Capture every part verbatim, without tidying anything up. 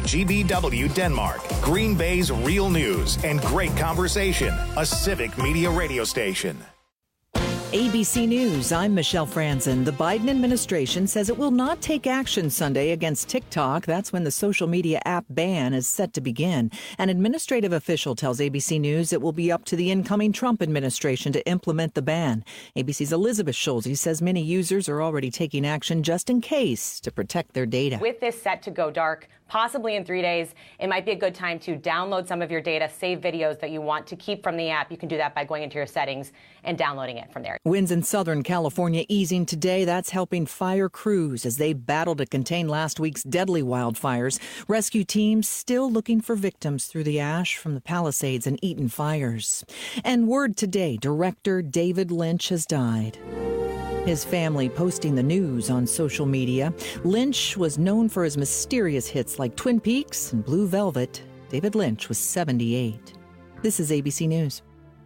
G B W Denmark, Green Bay's real news and great conversation. A Civic Media radio station. A B C News, I'm Michelle Franzen. The Biden administration says it will not take action Sunday against TikTok. That's when the social media app ban is set to begin. An administrative official tells A B C News it will be up to the incoming Trump administration to implement the ban. A B C's Elizabeth Schulze says many users are already taking action just in case to protect their data. With this set to go dark, possibly in three days, it might be a good time to download some of your data, save videos that you want to keep from the app. You can do that by going into your settings and downloading it from there. Winds in Southern California easing today. That's helping fire crews as they battle to contain last week's deadly wildfires. Rescue teams still looking for victims through the ash from the Palisades and Eaton fires. And word today, director David Lynch has died. His family posting the news on social media. Lynch was known for his mysterious hits like Twin Peaks and Blue Velvet. David Lynch was seventy-eight. This is A B C News.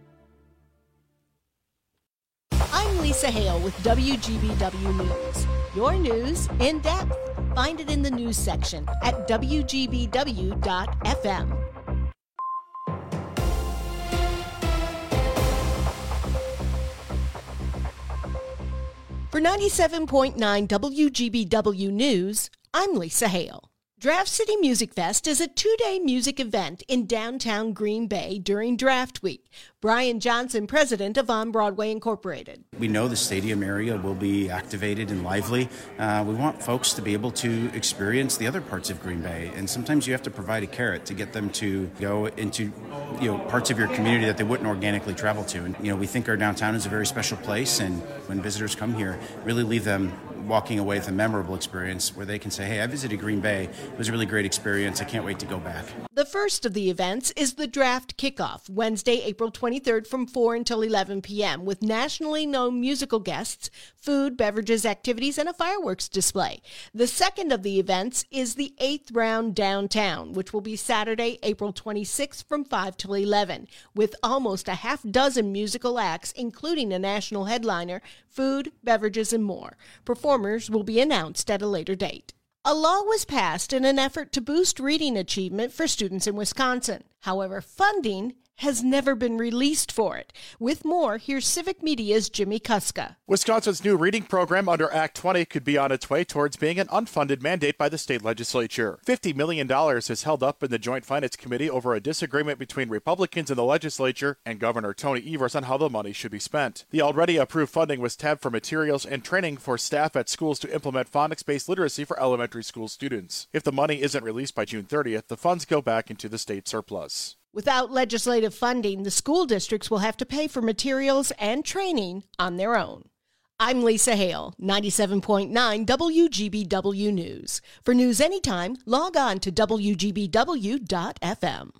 I'm Lisa Hale with W G B W News. Your news in depth. Find it in the news section at W G B W dot F M. For ninety-seven point nine W G B W News, I'm Lisa Hale. Draft City Music Fest is a two-day music event in downtown Green Bay during Draft Week. Brian Johnson, president of On Broadway Incorporated. We know the stadium area will be activated and lively. Uh, we want folks to be able to experience the other parts of Green Bay, and sometimes you have to provide a carrot to get them to go into, you know, parts of your community that they wouldn't organically travel to. And you know, we think our downtown is a very special place, and when visitors come here, really leave them walking away with a memorable experience where they can say, hey, I visited Green Bay. It was a really great experience. I can't wait to go back. The first of the events is the Draft Kickoff, Wednesday, April twenty-third from four until eleven p.m. with nationally known musical guests, food, beverages, activities, and a fireworks display. The second of the events is the eighth round downtown, which will be Saturday, April twenty-sixth from five till eleven, with almost a half dozen musical acts, including a national headliner, food, beverages, and more. Performers will be announced at a later date. A law was passed in an effort to boost reading achievement for students in Wisconsin. However, funding has never been released for it. With more, here's Civic Media's Jimmy Kuska. Wisconsin's new reading program under Act twenty could be on its way towards being an unfunded mandate by the state legislature. fifty million dollars is held up in the Joint Finance Committee over a disagreement between Republicans in the legislature and Governor Tony Evers on how the money should be spent. The already approved funding was tabbed for materials and training for staff at schools to implement phonics-based literacy for elementary school students. If the money isn't released by June thirtieth, the funds go back into the state surplus. Without legislative funding, the school districts will have to pay for materials and training on their own. I'm Lisa Hale, ninety-seven point nine W G B W News. For news anytime, log on to W G B W dot F M.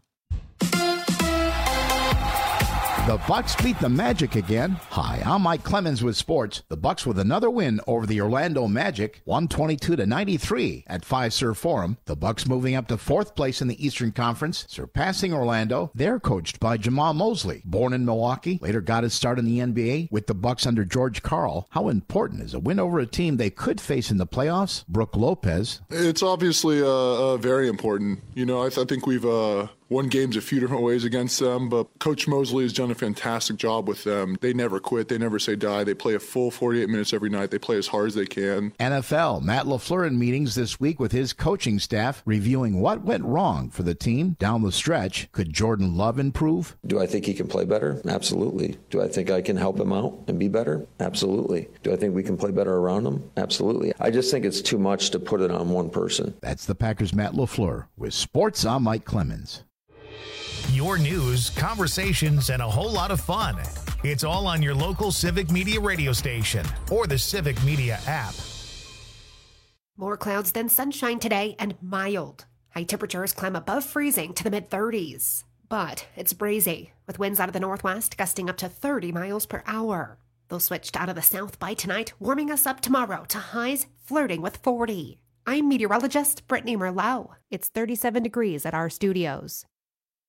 The Bucks beat the Magic again. Hi, I'm Mike Clemens with sports. The Bucks with another win over the Orlando Magic, one twenty-two to ninety-three at Fiserv Forum. The Bucks moving up to fourth place in the Eastern Conference, surpassing Orlando. They're coached by Jamal Mosley, born in Milwaukee, later got his start in the N B A with the Bucks under George Karl. How important is a win over a team they could face in the playoffs? Brooke Lopez. It's obviously uh, uh, very important. You know, I, th- I think we've uh, won games a few different ways against them, but Coach Mosley has done a fantastic job with them. They never quit. They never say die. They play a full forty-eight minutes every night. They play as hard as they can. N F L, Matt LaFleur in meetings this week with his coaching staff, reviewing what went wrong for the team down the stretch. Could Jordan Love improve? Do I think he can play better? Absolutely. Do I think I can help him out and be better? Absolutely. Do I think we can play better around him? Absolutely. I just think it's too much to put it on one person. That's the Packers' Matt LaFleur. With sports, I'm Mike Clemens. Your news, conversations, and a whole lot of fun. It's all on your local Civic Media radio station or the Civic Media app. More clouds than sunshine today and mild. High temperatures climb above freezing to the mid-thirties. But it's breezy, with winds out of the northwest gusting up to thirty miles per hour. They'll switch out of the south by tonight, warming us up tomorrow to highs flirting with forty. I'm meteorologist Brittany Merlot. It's thirty-seven degrees at our studios.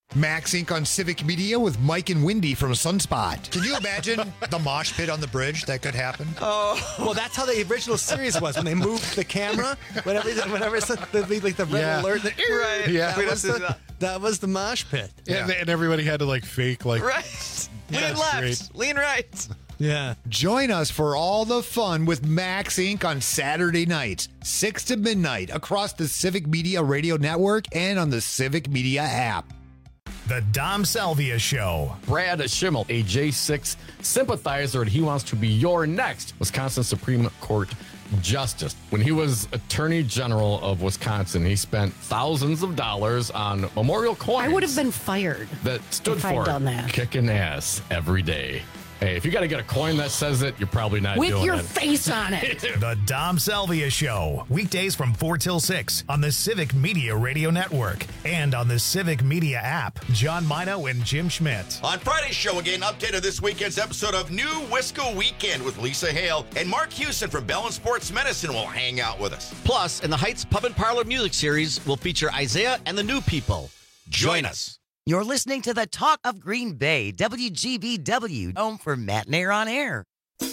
Max Incorporated on Civic Media with Mike and Wendy from Sunspot. Can you imagine the mosh pit on the bridge that could happen? Oh, well, that's how the original series was when they moved the camera. Whenever, whenever it's the, the, like the red Yeah. alert, the, Right. Yeah. that, was the, that was the mosh pit. Yeah. And, and everybody had to like fake like. Right. Lean That's left. great. Lean right. Yeah. Join us for all the fun with Max Incorporated on Saturday nights, six to midnight, across the Civic Media Radio Network and on the Civic Media app. The Dom Salvia Show. Brad Schimmel, a J six sympathizer, and he wants to be your next Wisconsin Supreme Court Justice. When he was Attorney General of Wisconsin, he spent thousands of dollars on memorial coins. I would have been fired that stood if I'd for done that. kicking ass every day. Hey, if you got to get a coin that says it, you're probably not With doing your it. face on it. The Dom Salvia Show. Weekdays from four till six on the Civic Media Radio Network and on the Civic Media app. John Mino and Jim Schmidt. On Friday's show, again, update of this weekend's episode of New Wisco Weekend with Lisa Hale, and Mark Houston from Bell and Sports Medicine will hang out with us. Plus, in the Heights Pub and Parlor Music Series, we'll feature Isaiah and the New People. Join us. You're listening to the Talk of Green Bay, W G B W, home for Matt and Air on Air.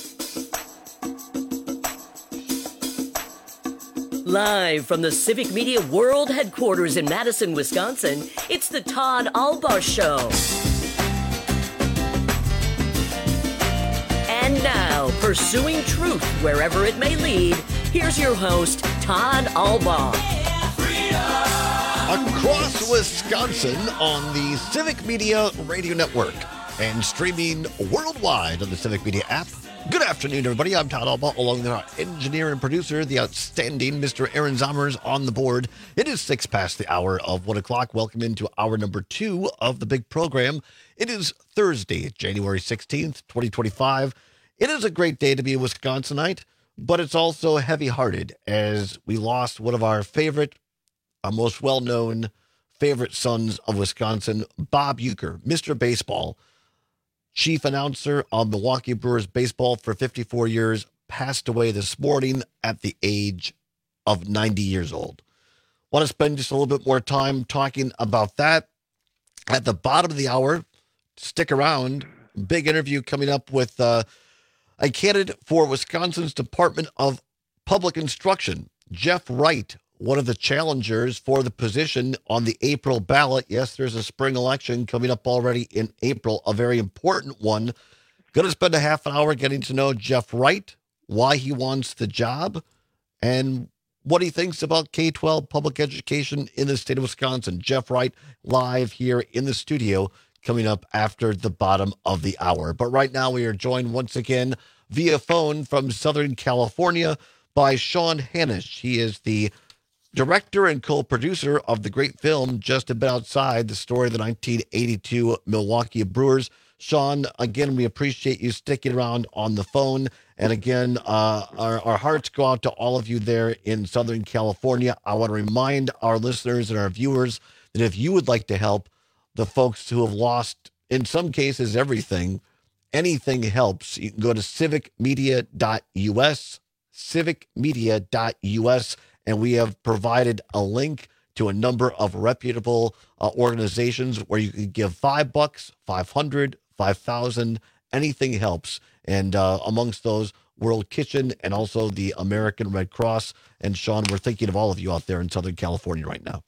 Live from the Civic Media World Headquarters in Madison, Wisconsin, it's the Todd Albaugh Show. And now, pursuing truth wherever it may lead, here's your host, Todd Albaugh. Across Wisconsin on the Civic Media Radio Network and streaming worldwide on the Civic Media app. Good afternoon, everybody. I'm Todd Albaugh, along with our engineer and producer, the outstanding Mister Aaron Zommers on the board. It is six past the hour of one o'clock. Welcome into hour number two of the big program. It is Thursday, January sixteenth, twenty twenty-five. It is a great day to be a Wisconsinite, but it's also heavy-hearted as we lost one of our favorite our most well-known favorite sons of Wisconsin, Bob Uecker, Mister Baseball, chief announcer of Milwaukee Brewers baseball for fifty-four years, passed away this morning at the age of ninety years old. Want to spend just a little bit more time talking about that. At the bottom of the hour, stick around. Big interview coming up with uh, a candidate for Wisconsin's Department of Public Instruction, Jeff Wright, one of the challengers for the position on the April ballot. Yes, there's a spring election coming up already in April, a very important one. Going to spend a half an hour getting to know Jeff Wright, why he wants the job, and what he thinks about K twelve public education in the state of Wisconsin. Jeff Wright live here in the studio coming up after the bottom of the hour. But right now we are joined once again via phone from Southern California by Sean Hanisch. He is the director and co-producer of the great film Just a Bit Outside, the story of the nineteen eighty-two Milwaukee Brewers. Sean, again, we appreciate you sticking around on the phone. And again, uh, our, our hearts go out to all of you there in Southern California. I want to remind our listeners and our viewers that if you would like to help the folks who have lost, in some cases, everything, anything helps. You can go to civic media dot U S, civic media dot U S, and we have provided a link to a number of reputable uh, organizations where you can give five bucks, five hundred, five thousand, anything helps. And uh, amongst those, World Kitchen and also the American Red Cross. And Sean, we're thinking of all of you out there in Southern California right now.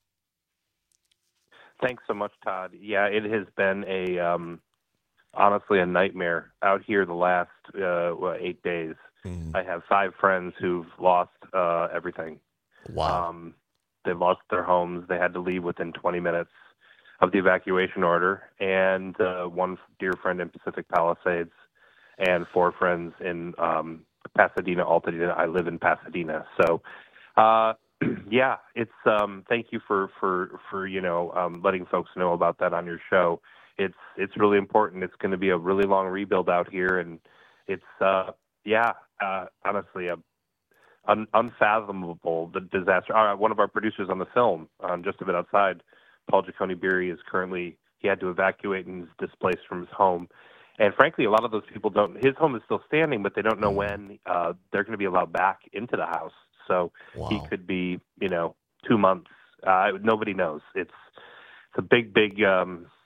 Thanks so much, Todd. Yeah, it has been a um, honestly a nightmare out here the last uh, well, eight days. Mm. I have five friends who've lost uh, everything. Wow. Um, they've lost their homes. They had to leave within twenty minutes of the evacuation order. And uh, one dear friend in Pacific Palisades and four friends in um, Pasadena, Altadena. I live in Pasadena. So, uh, yeah, it's um, thank you for, for, for you know, um, letting folks know about that on your show. It's, it's really important. It's going to be a really long rebuild out here. And it's, uh, yeah, uh, honestly, a Un- unfathomable the disaster. Uh, one of our producers on the film, um, Just a Bit Outside, Paul Giacone Beery, is currently, he had to evacuate and is displaced from his home. And frankly, a lot of those people don't, his home is still standing, but they don't know when uh, they're going to be allowed back into the house. So wow. He could be, you know, two months. Uh, nobody knows. It's, it's a big, big, um,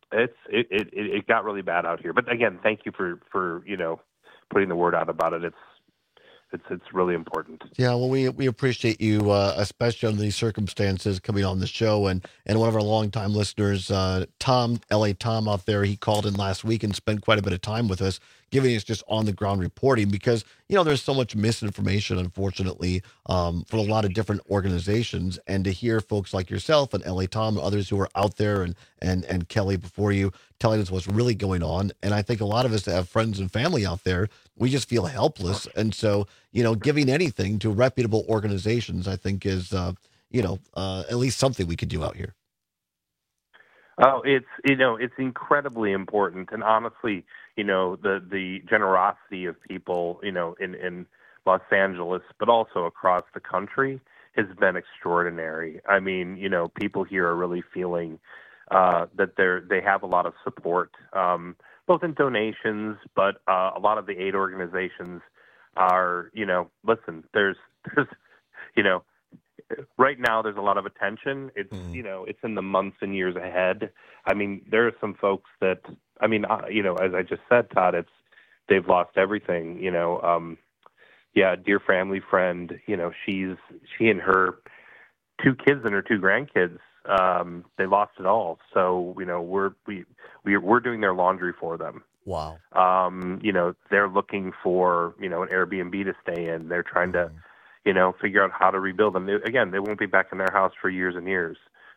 it's it, it it got really bad out here. But again, thank you for for you know putting the word out about it. It's it's it's really important. Yeah, well, we we appreciate you, uh, especially under these circumstances, coming on the show. And, and one of our longtime listeners, uh, Tom, L A Tom out there, he called in last week and spent quite a bit of time with us, giving us just on-the-ground reporting because, you know, there's so much misinformation, unfortunately, um, from a lot of different organizations. And to hear folks like yourself and L A Tom and others who are out there and, and, and Kelly before you telling us what's really going on. And I think a lot of us that have friends and family out there, we just feel helpless. And so, you know, giving anything to reputable organizations, I think is, uh, you know, uh, at least something we could do out here. Oh, it's, you know, it's incredibly important. And honestly, you know, the, the generosity of people, you know, in, in Los Angeles, but also across the country has been extraordinary. I mean, you know, people here are really feeling uh, that they're, they have a lot of support, um, both in donations, but uh, a lot of the aid organizations are, you know, listen, there's, there's, you know, right now there's a lot of attention. It's, mm. you know, it's in the months and years ahead. I mean, there are some folks that, I mean, uh, you know, as I just said, Todd, it's, they've lost everything, you know. Um, yeah, a dear family friend, you know, she's, she and her two kids and her two grandkids, um, they lost it all. So, you know, we're, we, we, we're doing their laundry for them. Wow. Um, you know, they're looking for, you know, an Airbnb to stay in. They're trying to, you know, figure out how to rebuild them. They, again, they won't be back in their house for years and years.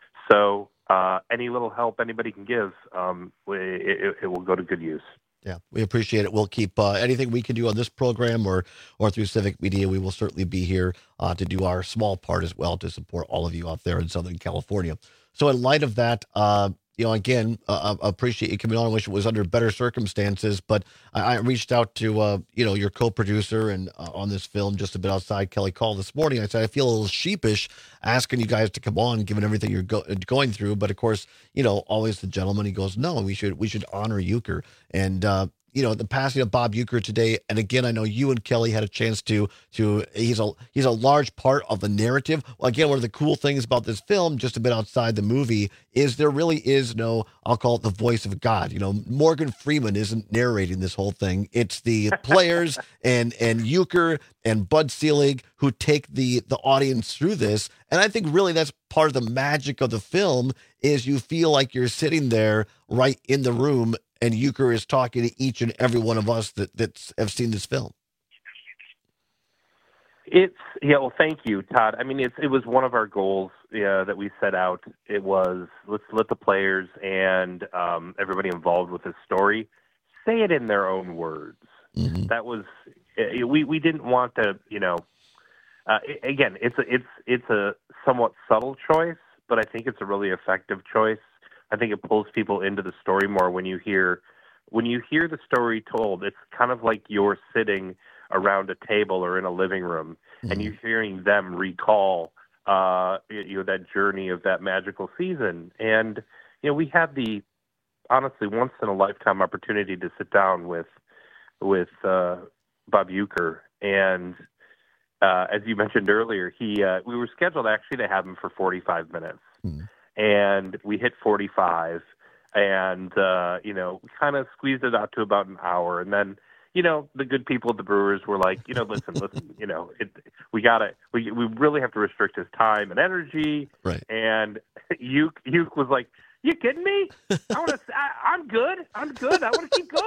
So uh, any little help anybody can give, um, it, it, it will go to good use. Yeah, we appreciate it. We'll keep uh, anything we can do on this program or or through Civic Media. We will certainly be here uh, to do our small part as well to support all of you out there in Southern California. So in light of that, uh, you know, again, uh, I appreciate you coming on. I wish it was under better circumstances, but I, I reached out to, uh, you know, your co-producer and uh, on this film just a bit outside Kelly Call this morning. I said, I feel a little sheepish asking you guys to come on, given everything you're go- going through. But of course, you know, always the gentleman, he goes, no, we should, we should honor Uecker. And, uh, you know, the passing of Bob Uecker today. And again, I know you and Kelly had a chance to, to, he's a, he's a large part of the narrative. Well, again, one of the cool things about this film, just a bit outside the movie, is there really is no, I'll call it the voice of God. You know, Morgan Freeman isn't narrating this whole thing. It's the players and, and Uecker and Bud Selig who take the, the audience through this. And I think really that's part of the magic of the film is you feel like you're sitting there right in the room and Uecker is talking to each and every one of us that that's, have seen this film. It's, yeah, well, thank you, Todd. I mean, it's, it was one of our goals yeah, that we set out. It was, let's let the players and um, everybody involved with this story say it in their own words. Mm-hmm. That was, we, we didn't want to, you know, uh, again, it's a, it's, it's a somewhat subtle choice, but I think it's a really effective choice. I think it pulls people into the story more when you hear when you hear the story told. It's kind of like you're sitting around a table or in a living room, mm-hmm. and you're hearing them recall, uh, you know, that journey of that magical season. And you know, we had the honestly once in a lifetime opportunity to sit down with with uh, Bob Uecker, and uh, as you mentioned earlier, he uh, we were scheduled actually to have him for forty-five minutes. Mm-hmm. And we hit forty-five and, uh, you know, we kind of squeezed it out to about an hour. And then, you know, the good people at the Brewers were like, you know, listen, listen, you know, it, we got to, we, we really have to restrict his time and energy. Right. And Uke, Uke was like, you kidding me? I want to, I'm good. I'm good. I want to keep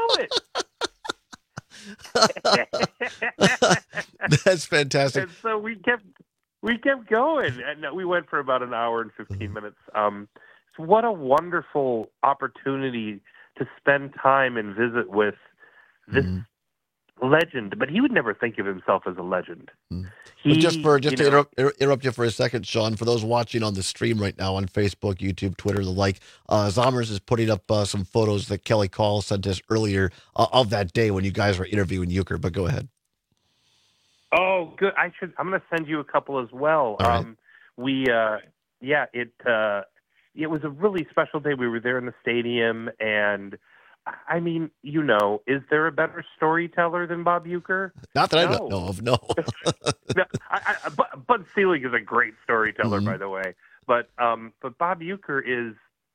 going. That's fantastic. And so we kept, We kept going, and we went for about an hour and fifteen minutes. Um, so what a wonderful opportunity to spend time and visit with this mm-hmm. legend. But he would never think of himself as a legend. Mm. He, well, just for just to know, interrupt, interrupt you for a second, Sean, for those watching on the stream right now on Facebook, YouTube, Twitter, the like, uh, Zommers is putting up uh, some photos that Kelly Call sent us earlier uh, of that day when you guys were interviewing Uecker. But go ahead. Oh, good. I should. I'm going to send you a couple as well. All right. Um, we, uh, yeah, it uh, it was a really special day. We were there in the stadium, and I mean, you know, is there a better storyteller than Bob Uecker? Not that no. I know of. No. no I, I, Bud Selig is a great storyteller, mm-hmm. by the way. But um, but Bob Uecker is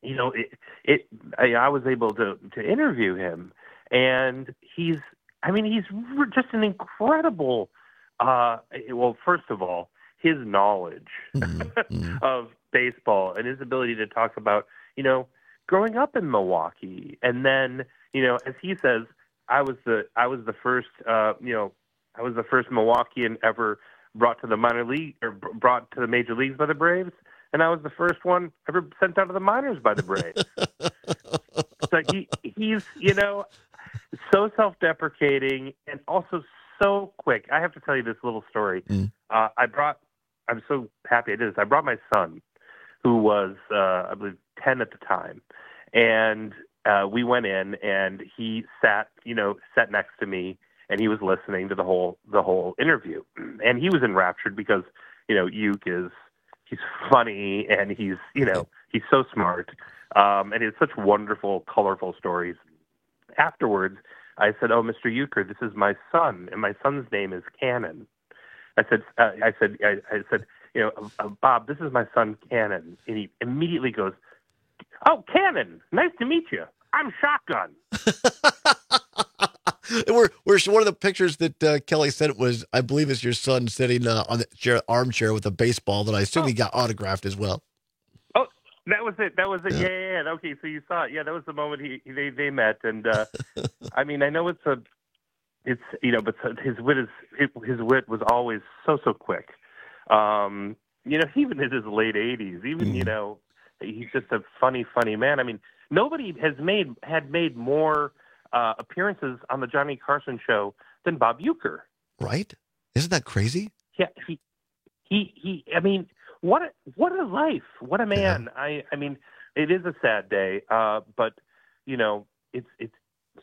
you know, it, it I, I was able to, to interview him, and he's, I mean, he's just an incredible, uh, well, first of all, his knowledge mm-hmm. of baseball and his ability to talk about, you know, growing up in Milwaukee. And then, you know, as he says, I was the, I was the first, uh, you know, I was the first Milwaukeean ever brought to the minor league or brought to the major leagues by the Braves. And I was the first one ever sent out of the minors by the Braves. So he, he's, you know, so self-deprecating and also so quick. I have to tell you this little story. Mm. Uh, I brought, I'm so happy I did this. I brought my son, who was, uh, I believe, ten at the time. And uh, we went in, and he sat, you know, sat next to me, and he was listening to the whole the whole interview. And he was enraptured because, you know, Uke is, he's funny, and he's, you know, he's so smart. Um, and he has such wonderful, colorful stories. Afterwards, I said, "Oh, Mister Uecker, this is my son, and my son's name is Cannon." I said, uh, "I said, I, I said, you know, uh, Bob, this is my son Cannon." And he immediately goes, "Oh, Cannon, nice to meet you. I'm Shotgun." we're we're one of the pictures that uh, Kelly sent was, I believe, is your son sitting uh, on the chair, armchair with a baseball that I assume oh. he got autographed as well. Oh, that was it. That was it. Yeah, yeah, yeah. Okay, so you saw it. Yeah, that was the moment he, he they they met, and uh, I mean, I know it's a, it's you know, but his wit is his wit was always so so quick. Um, you know, even in his late eighties, even mm. you know, he's just a funny, funny man. I mean, nobody has made had made more uh, appearances on the Johnny Carson show than Bob Uecker. Right? Isn't that crazy? Yeah. He, he, he I mean, what a, what a life. What a man. Yeah. I, I mean, it is a sad day, uh, but you know, it's, it's,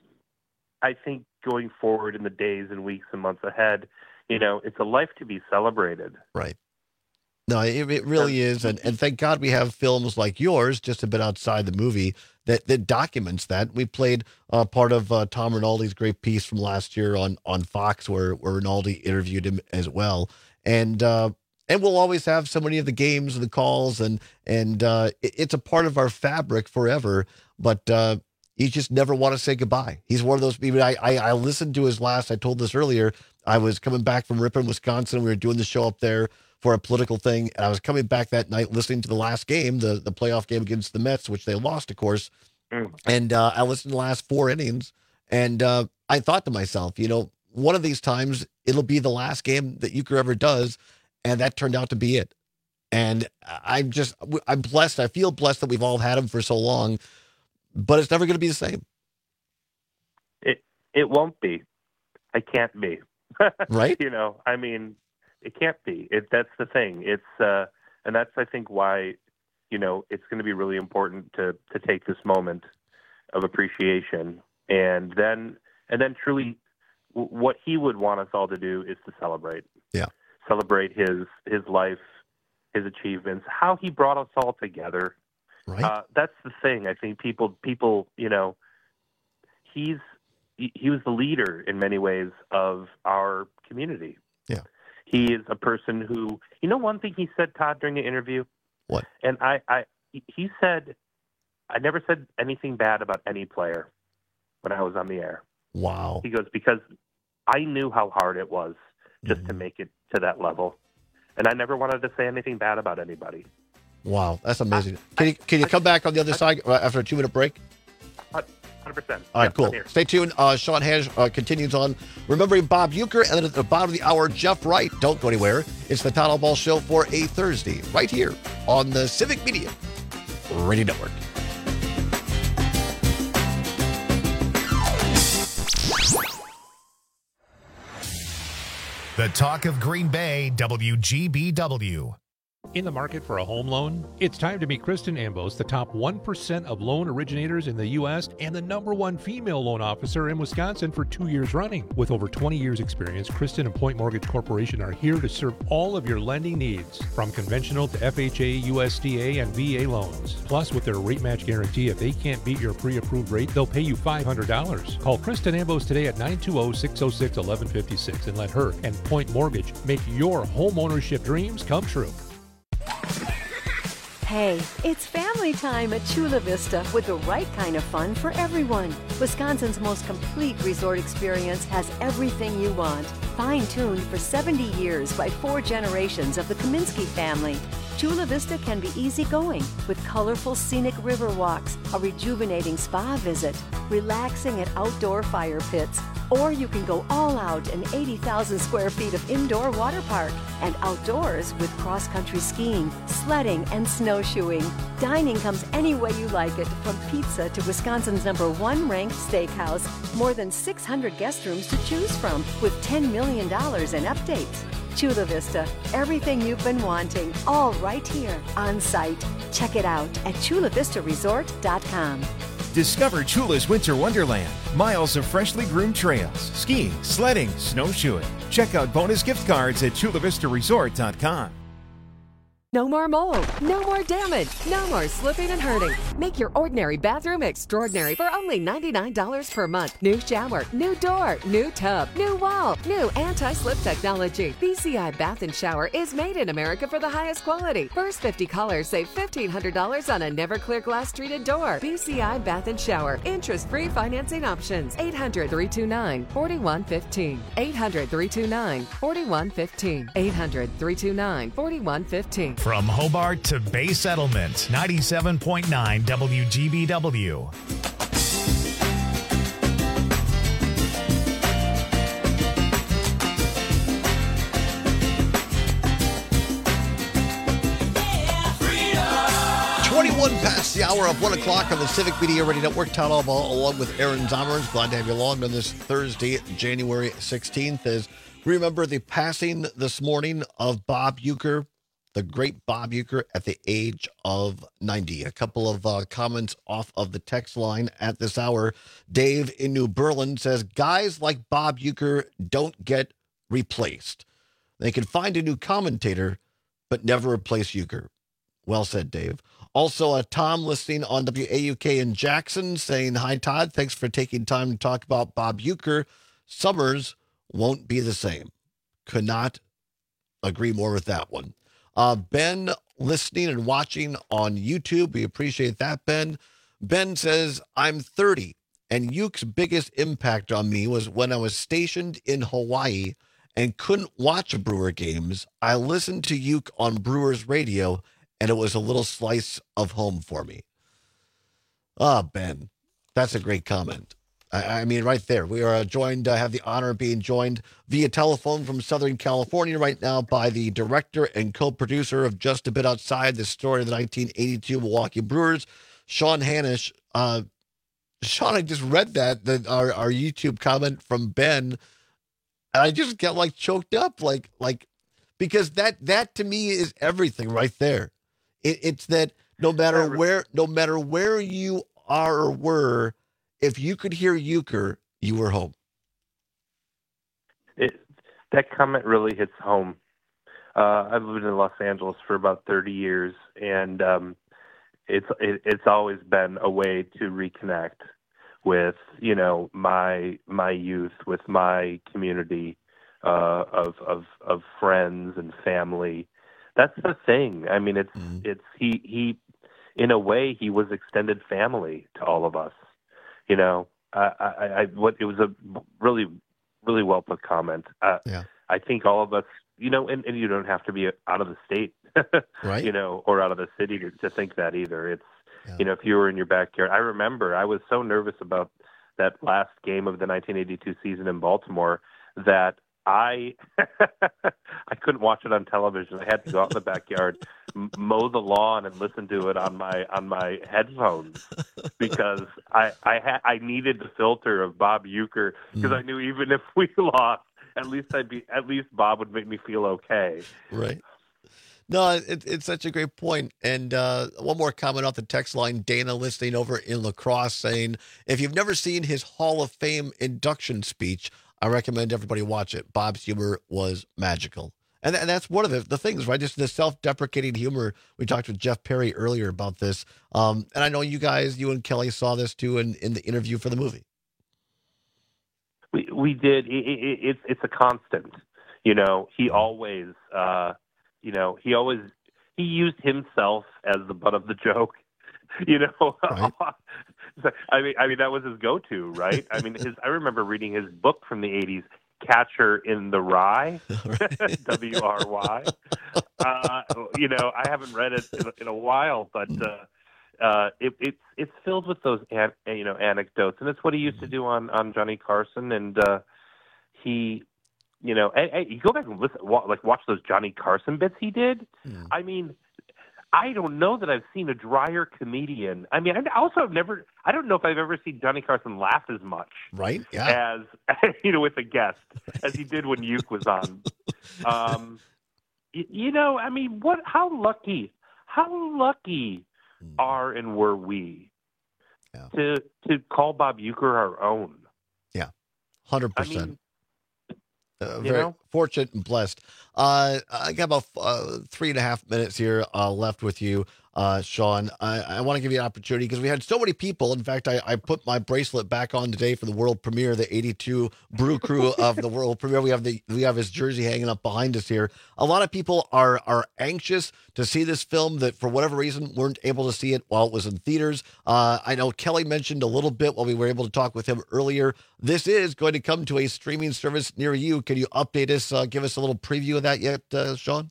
I think going forward in the days and weeks and months ahead, you know, it's a life to be celebrated. Right. No, it, it really is. And, and thank God we have films like yours, just a bit outside the movie, that, that documents that. We played uh, part of uh, Tom Rinaldi's great piece from last year on, on Fox, where, where Rinaldi interviewed him as well. And uh, and we'll always have so many of the games and the calls, and, and uh, it, it's a part of our fabric forever. But uh, you just never want to say goodbye. He's one of those people. I, I, I listened to his last, I told this earlier, I was coming back from Ripon, Wisconsin. We were doing the show up there for a political thing. And I was coming back that night listening to the last game, the, the playoff game against the Mets, which they lost, of course. Mm. And uh, I listened to the last four innings. And uh, I thought to myself, you know, one of these times it'll be the last game that Uecker ever does. And that turned out to be it. And I'm just, I'm blessed. I feel blessed that we've all had him for so long, but it's never going to be the same. It, it won't be. I can't be. Right? You know, I mean, it can't be. It, that's the thing. It's, uh, and that's, I think, why, you know, it's going to be really important to, to take this moment of appreciation. And then, and then truly w- what he would want us all to do is to celebrate. Yeah. Celebrate his, his life, his achievements, how he brought us all together. Right. Uh, that's the thing. I think people, people, you know, he's, he, he was the leader in many ways of our community. Yeah. He is a person who, you know, one thing he said, Todd, during the interview? What? And I, I, he said, I never said anything bad about any player when I was on the air. Wow. He goes, because I knew how hard it was just mm-hmm. to make it to that level. And I never wanted to say anything bad about anybody. Wow. That's amazing. I, can you, can you I, come back on the other I, side after a two minute break? one hundred percent. All right, yep, cool. Stay tuned. Uh, Sean Hedge uh, continues on remembering Bob Uecker, and then at the bottom of the hour, Jeff Wright. Don't go anywhere. It's the Todd Ball Show for a Thursday, right here on the Civic Media Radio Network. The talk of Green Bay, W G B W. In the market for a home loan? It's time to meet Kristen Ambos, the top one percent of loan originators in the U S and the number one female loan officer in Wisconsin for two years running. With over twenty years experience, Kristen and Point Mortgage Corporation are here to serve all of your lending needs, from conventional to F H A, U S D A, and V A loans. Plus, with their rate match guarantee, if they can't beat your pre-approved rate, they'll pay you five hundred dollars. Call Kristen Ambos today at nine two zero, six zero six, one one five six and let her and Point Mortgage make your home ownership dreams come true. Hey, it's family time at Chula Vista with the right kind of fun for everyone. Wisconsin's most complete resort experience has everything you want. Fine-tuned for seventy years by four generations of the Kaminsky family. Chula Vista can be easygoing with colorful scenic river walks, a rejuvenating spa visit, relaxing at outdoor fire pits, or you can go all out in eighty thousand square feet of indoor water park and outdoors with cross-country skiing, sledding, and snowshoeing. Dining comes any way you like it, from pizza to Wisconsin's number one ranked steakhouse. More than six hundred guest rooms to choose from with ten million dollars in updates. Chula Vista, everything you've been wanting, all right here on site. Check it out at chula vista resort dot com. Discover Chula's Winter Wonderland. Miles of freshly groomed trails, skiing, sledding, snowshoeing. Check out bonus gift cards at chula vista resort dot com. No more mold, no more damage, no more slipping and hurting. Make your ordinary bathroom extraordinary for only ninety-nine dollars per month. New shower, new door, new tub, new wall, new anti-slip technology. B C I Bath and Shower is made in America for the highest quality. First fifty callers save fifteen hundred dollars on a never clear glass treated door. B C I Bath and Shower. Interest-free financing options. eight hundred, three two nine, four one one five. eight hundred, three two nine, four one one five. eight hundred, three two nine, four one one five. From Hobart to Bay Settlement, ninety-seven point nine W G B W. twenty-one past the hour of one o'clock on the Civic Media Radio Network. Town Hall Ball along with Aaron Zomers. Glad to have you along on this Thursday, January sixteenth. As we remember the passing this morning of Bob Uecker, the great Bob Uecker, at the age of ninety. A couple of uh, comments off of the text line at this hour. Dave in New Berlin says, guys like Bob Uecker don't get replaced. They can find a new commentator, but never replace Uecker. Well said, Dave. Also, uh, Tom listening on W A U K in Jackson saying, hi, Todd. Thanks for taking time to talk about Bob Uecker. Summers won't be the same. Could not agree more with that one. Uh, Ben listening and watching on YouTube. We appreciate that, Ben. Ben says, I'm thirty, and Uke's biggest impact on me was when I was stationed in Hawaii and couldn't watch Brewer games. I listened to Uke on Brewers radio, and it was a little slice of home for me. Ah, Ben, that's a great comment. I, I mean, right there. We are joined, uh, have the honor of being joined via telephone from Southern California right now by the director and co-producer of Just a Bit Outside, the story of the nineteen eighty-two Milwaukee Brewers, Sean Hanisch. Uh, Sean, I just read that, the, our, our YouTube comment from Ben, and I just get like choked up, like, like, because that, that to me is everything right there. It, it's that no matter where, no matter where you are or were, if you could hear Uecker, you were home. It, that comment really hits home. Uh, I've lived in Los Angeles for about thirty years, and um, it's it, it's always been a way to reconnect with, you know, my my youth, with my community uh, of of of friends and family. That's the thing. I mean, it's mm-hmm. it's he he in a way he was extended family to all of us. You know, I, I, I what it was a really really well put comment. Uh, yeah. I think all of us, you know, and, and you don't have to be out of the state, right? You know, or out of the city to, to think that either. It's yeah. you know, if you were in your backyard. I remember I was so nervous about that last game of the nineteen eighty-two season in Baltimore that I I couldn't watch it on television. I had to go out in the backyard, m- mow the lawn, and listen to it on my on my headphones because I I, ha- I needed the filter of Bob Uecker because mm. I knew even if we lost, at least I'd be at least Bob would make me feel okay. Right. No, it, it's such a great point. And uh, one more comment off the text line. Dana listening over in La Crosse saying, if you've never seen his Hall of Fame induction speech, I recommend everybody watch it. Bob's humor was magical. And, and that's one of the, the things, right? Just the self-deprecating humor. We talked with Jeff Perry earlier about this. Um, and I know you guys, you and Kelly saw this too in, in the interview for the movie. We we did. It, it, it's it's a constant. You know, he always, uh, you know, he always, he used himself as the butt of the joke. You know, right. I mean, I mean that was his go-to, right? I mean, his. I remember reading his book from the eighties, Catcher in the Rye, W R Y. Uh, you know, I haven't read it in, in a while, but uh, uh, it, it's it's filled with those an, you know anecdotes, and it's what he used to do on, on Johnny Carson, and uh, he, you know, and, and you go back and listen, like watch those Johnny Carson bits he did. Mm. I mean. I don't know that I've seen a drier comedian. I mean, I also have never, I don't know if I've ever seen Johnny Carson laugh as much. Right, yeah. As, you know, with a guest, as he did when Uke was on. Um, you, you know, I mean, what, how lucky, how lucky mm. are and were we yeah. to to call Bob Uecker our own? Yeah, one hundred percent. I mean, Uh, you very know? fortunate and blessed. Uh, I got about uh, three and a half minutes here uh, left with you, uh, Sean. I, I want to give you an opportunity because we had so many people. In fact, I, I put my bracelet back on today for the world premiere, the eighty-two Brew Crew of the world premiere. We have the we have his jersey hanging up behind us here. A lot of people are are anxious to see this film that, for whatever reason, weren't able to see it while it was in theaters. Uh, I know Kelly mentioned a little bit while we were able to talk with him earlier. This is going to come to a streaming service near you. Can you update us, uh, give us a little preview of that yet, uh, Sean?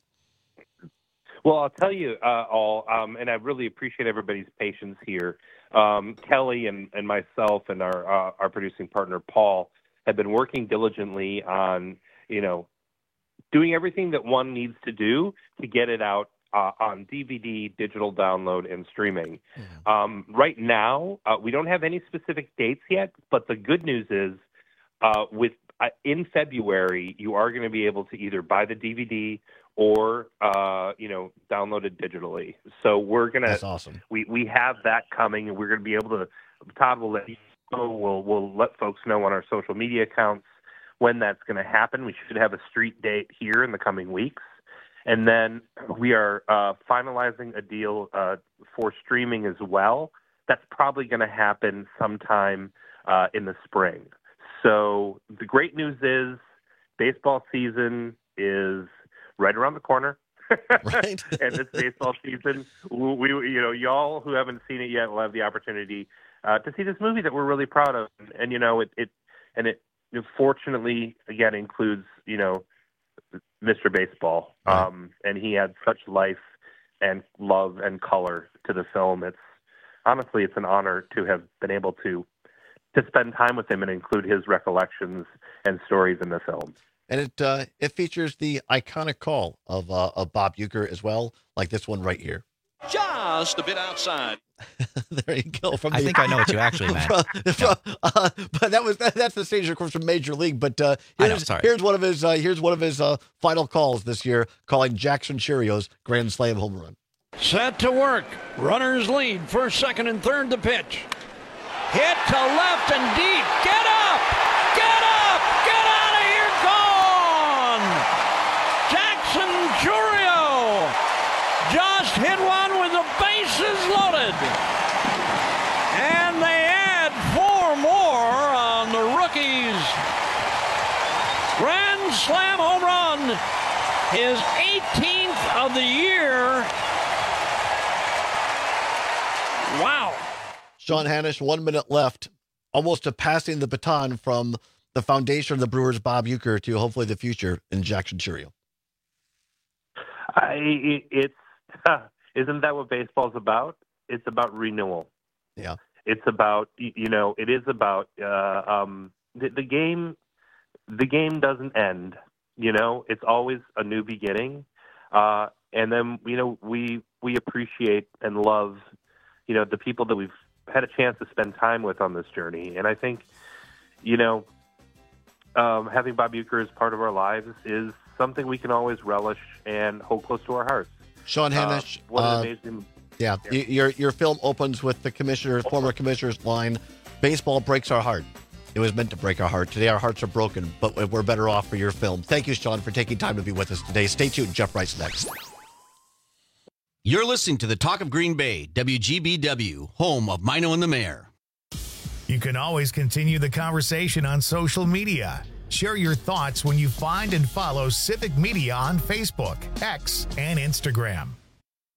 Well, I'll tell you uh, all, um, and I really appreciate everybody's patience here. Um, Kelly and, and myself and our uh, our producing partner, Paul, have been working diligently on, you know, doing everything that one needs to do to get it out uh, on D V D, digital download, and streaming. Mm-hmm. Um, right now, uh, we don't have any specific dates yet, but the good news is uh, with uh, in February, you are going to be able to either buy the D V D or, uh, you know, download it digitally. So we're going to, That's awesome. we, we have that coming, and we're going to be able to, Todd will let you know, we'll, we'll let folks know on our social media accounts when that's going to happen. We should have a street date here in the coming weeks. And then we are uh, finalizing a deal uh, for streaming as well. That's probably going to happen sometime uh, in the spring. So the great news is baseball season is right around the corner. Right. And this baseball season, we, you know, y'all who haven't seen it yet will have the opportunity uh, to see this movie that we're really proud of. And, and you know, it, it and it, it fortunately, again, includes, you know, Mister Baseball. Right. Um, and he had such life and love and color to the film. It's honestly, it's an honor to have been able to to spend time with him and include his recollections and stories in the film. And it uh, it features the iconic call of uh, of Bob Uecker as well, like this one right here. Just a bit outside. There you go. From I the, think I know what you actually meant. From, from, uh, but that was that, that's the stage, of course, from Major League. But uh, here's, I know, sorry. here's one of his uh, here's one of his uh, final calls this year, calling Jackson Cheerios grand slam home run. Set to work. Runners lead. First, second, and third. The pitch. Hit to left and deep. Get up! Get up! Get out of here! Gone! Jackson Churio just hit one with the bases loaded. And they add four more on the rookie's grand slam home run. His eighteenth of the year. Wow. Sean Hanisch, one minute left, almost to passing the baton from the foundation of the Brewers, Bob Uecker, to hopefully the future in Jackson Churio. I, it, it's uh, isn't that what baseball's about? It's about renewal. Yeah, it's about you know it is about uh, um, the, the game. The game doesn't end. You know, it's always a new beginning, uh, and then you know we we appreciate and love you know the people that we've had a chance to spend time with on this journey. And I think, you know, um, having Bob Uecker as part of our lives is something we can always relish and hold close to our hearts. Sean Hanisch, uh, what an uh, amazing... Yeah, yeah, your your film opens with the commissioner, former commissioner's line, baseball breaks our heart. It was meant to break our heart. Today our hearts are broken, but we're better off for your film. Thank you, Sean, for taking time to be with us today. Stay tuned. Jeff Wright's next. You're listening to the Talk of Green Bay, W G B W, home of Mino and the Mayor. You can always continue the conversation on social media. Share your thoughts when you find and follow Civic Media on Facebook, X, and Instagram.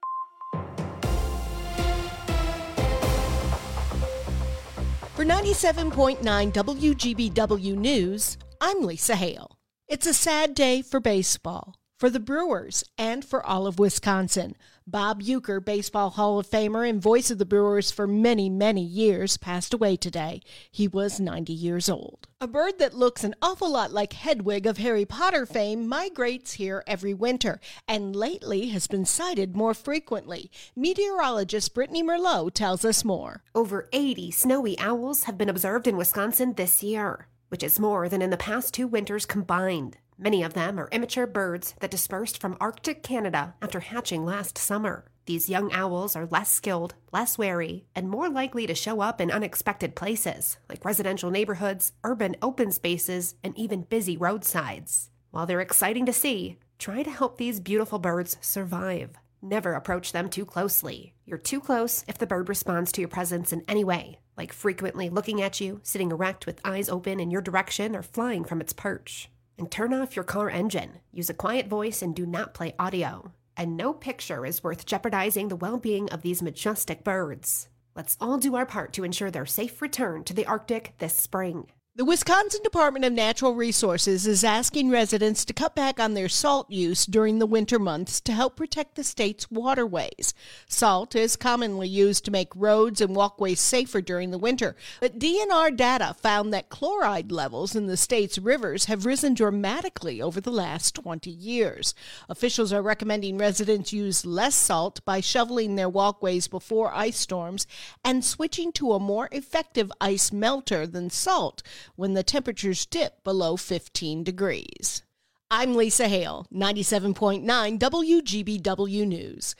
For ninety-seven point nine W G B W News, I'm Lisa Hale. It's a sad day for baseball, for the Brewers, and for all of Wisconsin. Bob Uecker, Baseball Hall of Famer and voice of the Brewers for many, many years, passed away today. He was ninety years old. A bird that looks an awful lot like Hedwig of Harry Potter fame migrates here every winter, and lately has been sighted more frequently. Meteorologist Brittany Merlot tells us more. Over eighty snowy owls have been observed in Wisconsin this year, which is more than in the past two winters combined. Many of them are immature birds that dispersed from Arctic Canada after hatching last summer. These young owls are less skilled, less wary, and more likely to show up in unexpected places, like residential neighborhoods, urban open spaces, and even busy roadsides. While they're exciting to see, try to help these beautiful birds survive. Never approach them too closely. You're too close if the bird responds to your presence in any way, like frequently looking at you, sitting erect with eyes open in your direction, or flying from its perch. And turn off your car engine, use a quiet voice, and do not play audio. And no picture is worth jeopardizing the well-being of these majestic birds. Let's all do our part to ensure their safe return to the Arctic this spring. The Wisconsin Department of Natural Resources is asking residents to cut back on their salt use during the winter months to help protect the state's waterways. Salt is commonly used to make roads and walkways safer during the winter, but D N R data found that chloride levels in the state's rivers have risen dramatically over the last twenty years. Officials are recommending residents use less salt by shoveling their walkways before ice storms and switching to a more effective ice melter than salt when the temperatures dip below fifteen degrees. I'm Lisa Hale, ninety-seven point nine W G B W News.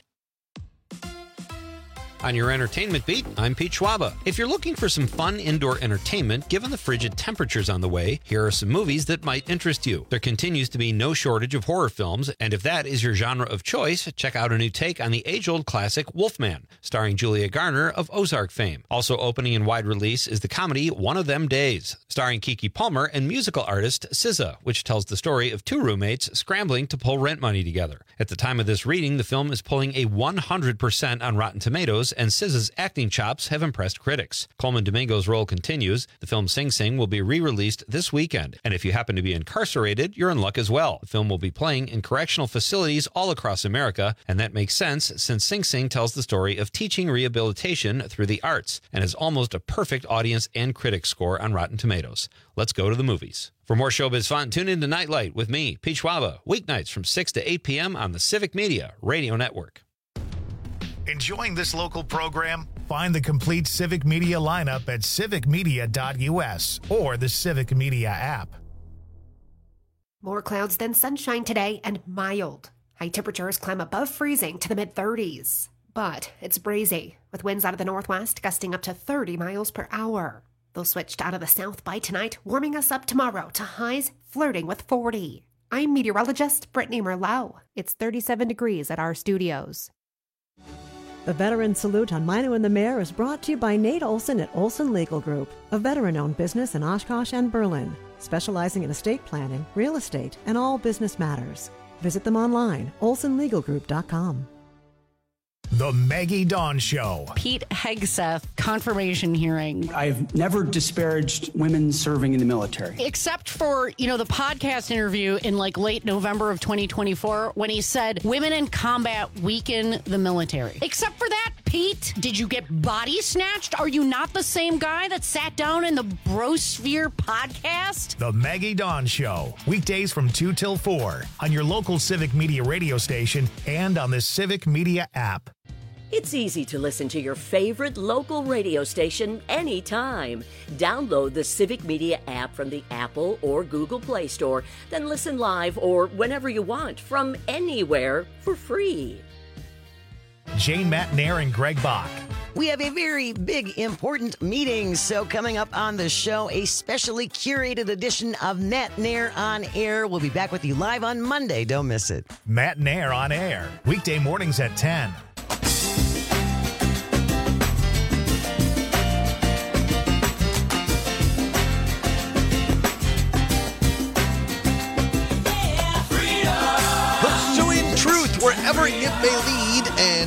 On your entertainment beat, I'm Pete Schwaba. If you're looking for some fun indoor entertainment, given the frigid temperatures on the way, here are some movies that might interest you. There continues to be no shortage of horror films, and if that is your genre of choice, check out a new take on the age-old classic Wolfman, starring Julia Garner of Ozark fame. Also opening in wide release is the comedy One of Them Days, starring Keke Palmer and musical artist S Z A, which tells the story of two roommates scrambling to pull rent money together. At the time of this reading, the film is pulling a one hundred percent on Rotten Tomatoes, and S Z A's acting chops have impressed critics. Coleman Domingo's role continues. The film Sing Sing will be re-released this weekend, and if you happen to be incarcerated, you're in luck as well. The film will be playing in correctional facilities all across America, and that makes sense since Sing Sing tells the story of teaching rehabilitation through the arts, and has almost a perfect audience and critic score on Rotten Tomatoes. Let's go to the movies. For more showbiz fun, tune in to Nightlight with me, Pete Schwaba, weeknights from six to eight p.m. on the Civic Media Radio Network. Enjoying this local program? Find the complete Civic Media lineup at civic media dot u s or the Civic Media app. More clouds than sunshine today and mild. High temperatures climb above freezing to the mid thirties. But it's breezy, with winds out of the northwest gusting up to thirty miles per hour. They'll switch out of the south by tonight, warming us up tomorrow to highs flirting with forty. I'm meteorologist Brittany Merlot. It's thirty-seven degrees at our studios. The Veteran Salute on Mino and the Mayor is brought to you by Nate Olson at Olson Legal Group, a veteran-owned business in Oshkosh and Berlin, specializing in estate planning, real estate, and all business matters. Visit them online, olson legal group dot com. The Maggie Dawn Show. Pete Hegseth confirmation hearing. I've never disparaged women serving in the military. Except for, you know, the podcast interview in like late November of twenty twenty-four when he said women in combat weaken the military. Except for that, Pete, did you get body snatched? Are you not the same guy that sat down in the Brosphere podcast? The Maggie Dawn Show. Weekdays from two till four on your local Civic Media radio station and on the Civic Media app. It's easy to listen to your favorite local radio station anytime. Download the Civic Media app from the Apple or Google Play Store, then listen live or whenever you want from anywhere for free. Jane Matnair and Greg Bach. We have a very big, important meeting. So coming up on the show, a specially curated edition of Matnair on Air. We'll be back with you live on Monday. Don't miss it. Matnair on Air. Weekday mornings at ten. Pursuing truth wherever it may lead and having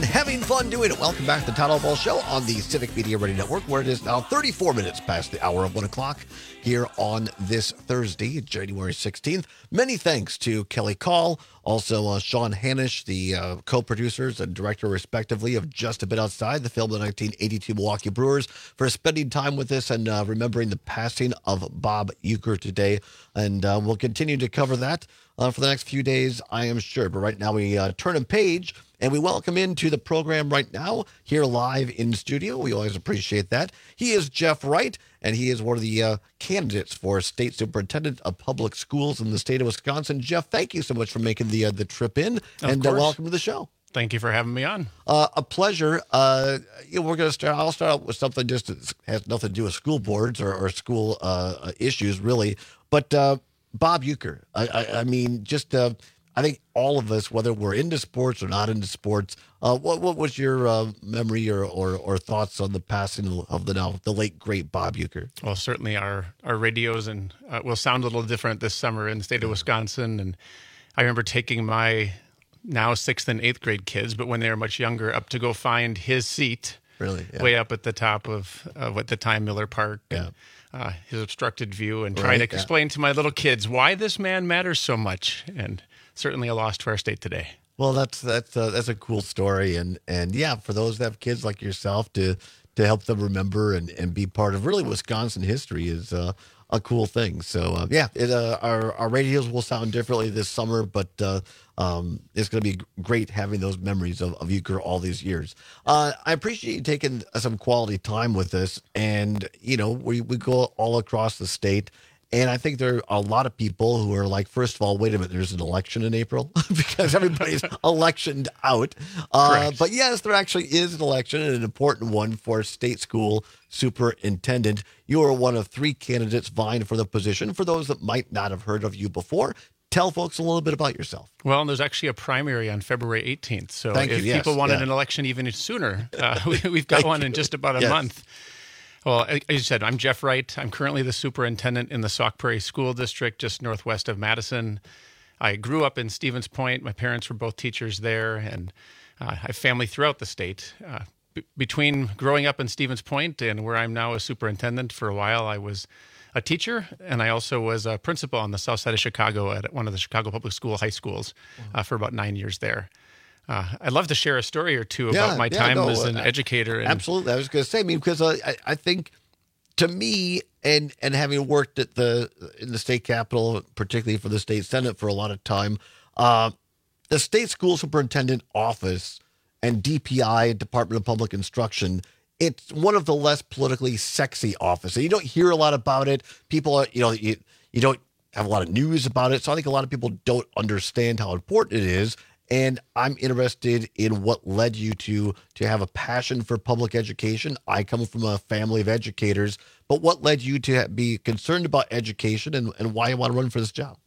fun doing it. Welcome back to the Todd Ball Show on the Civic Media Radio Network, where it is now thirty-four minutes past the hour of one o'clock here on this Thursday, January sixteenth. Many thanks to Kelly Call, also uh, Sean Hanish, the uh, co-producers and director, respectively, of Just a Bit Outside, the film of the nineteen eighty-two Milwaukee Brewers, for spending time with us and uh, remembering the passing of Bob Uecker today. And uh, we'll continue to cover that uh, for the next few days, I am sure. But right now we uh, turn a page and we welcome into the program right now, here live in studio. We always appreciate that. He is Jeff Wright, and he is one of the uh, candidates for State Superintendent of Public Schools in the state of Wisconsin. Jeff, thank you so much for making the uh, the trip in, Of and uh, course. welcome to the show. Thank you for having me on. Uh, a pleasure. Uh, you know, we're going to start. I'll start out with something just that has nothing to do with school boards or, or school uh, issues, really. But uh, Bob Uecker. I, I, I mean, just uh, I think all of us, whether we're into sports or not into sports, uh, what what was your uh, memory or, or or thoughts on the passing of the now the late great Bob Uecker? Well, certainly our our radios and uh, will sound a little different this summer in the state of Wisconsin. And I remember taking my now sixth and eighth grade kids, but when they were much younger, up to go find his seat. Really? Yeah. Way up at the top of, of at the time Miller Park. Yeah. And, uh, his obstructed view, and Right, trying to yeah. explain to my little kids why this man matters so much. And certainly a loss to our state today. Well, that's that's uh, that's a cool story, and and yeah, for those that have kids like yourself to to help them remember and, and be part of really Wisconsin history is uh, a cool thing. So uh, yeah, it, uh, our our radios will sound differently this summer, but uh, um, it's going to be great having those memories of, of Uecker all these years. Uh, I appreciate you taking some quality time with us, and you know we we go all across the state. And I think there are a lot of people who are like, first of all, wait a minute, there's an election in April because everybody's electioned out. Uh, but yes, there actually is an election, and an important one for state school superintendent. You are one of three candidates vying for the position. For those that might not have heard of you before, tell folks a little bit about yourself. Well, there's actually a primary on February eighteenth. So Thank if you, yes, people wanted yeah. an election even sooner, uh, we, we've got Thank one you. in just about a Yes. month. Well, as you said, I'm Jeff Wright. I'm currently the superintendent in the Sauk Prairie School District, just northwest of Madison. I grew up in Stevens Point. My parents were both teachers there, and uh, I have family throughout the state. Uh, b- between growing up in Stevens Point and where I'm now a superintendent, for a while I was a teacher, and I also was a principal on the south side of Chicago at one of the Chicago Public School high schools uh, for about nine years there. Uh, I'd love to share a story or two Yeah, about my yeah, time no, as an uh, educator. And, Absolutely. I was going to say, I mean, because uh, I, I think to me, and and having worked at the in the state capitol, particularly for the state senate for a lot of time, uh, the state school superintendent office and D P I, Department of Public Instruction, it's one of the less politically sexy offices. You don't hear a lot about it. People are, you know, you, you don't have a lot of news about it. So I think a lot of people don't understand how important it is. And I'm interested in what led you to to have a passion for public education. I come from a family of educators, but what led you to be concerned about education, and, and why you want to run for this job?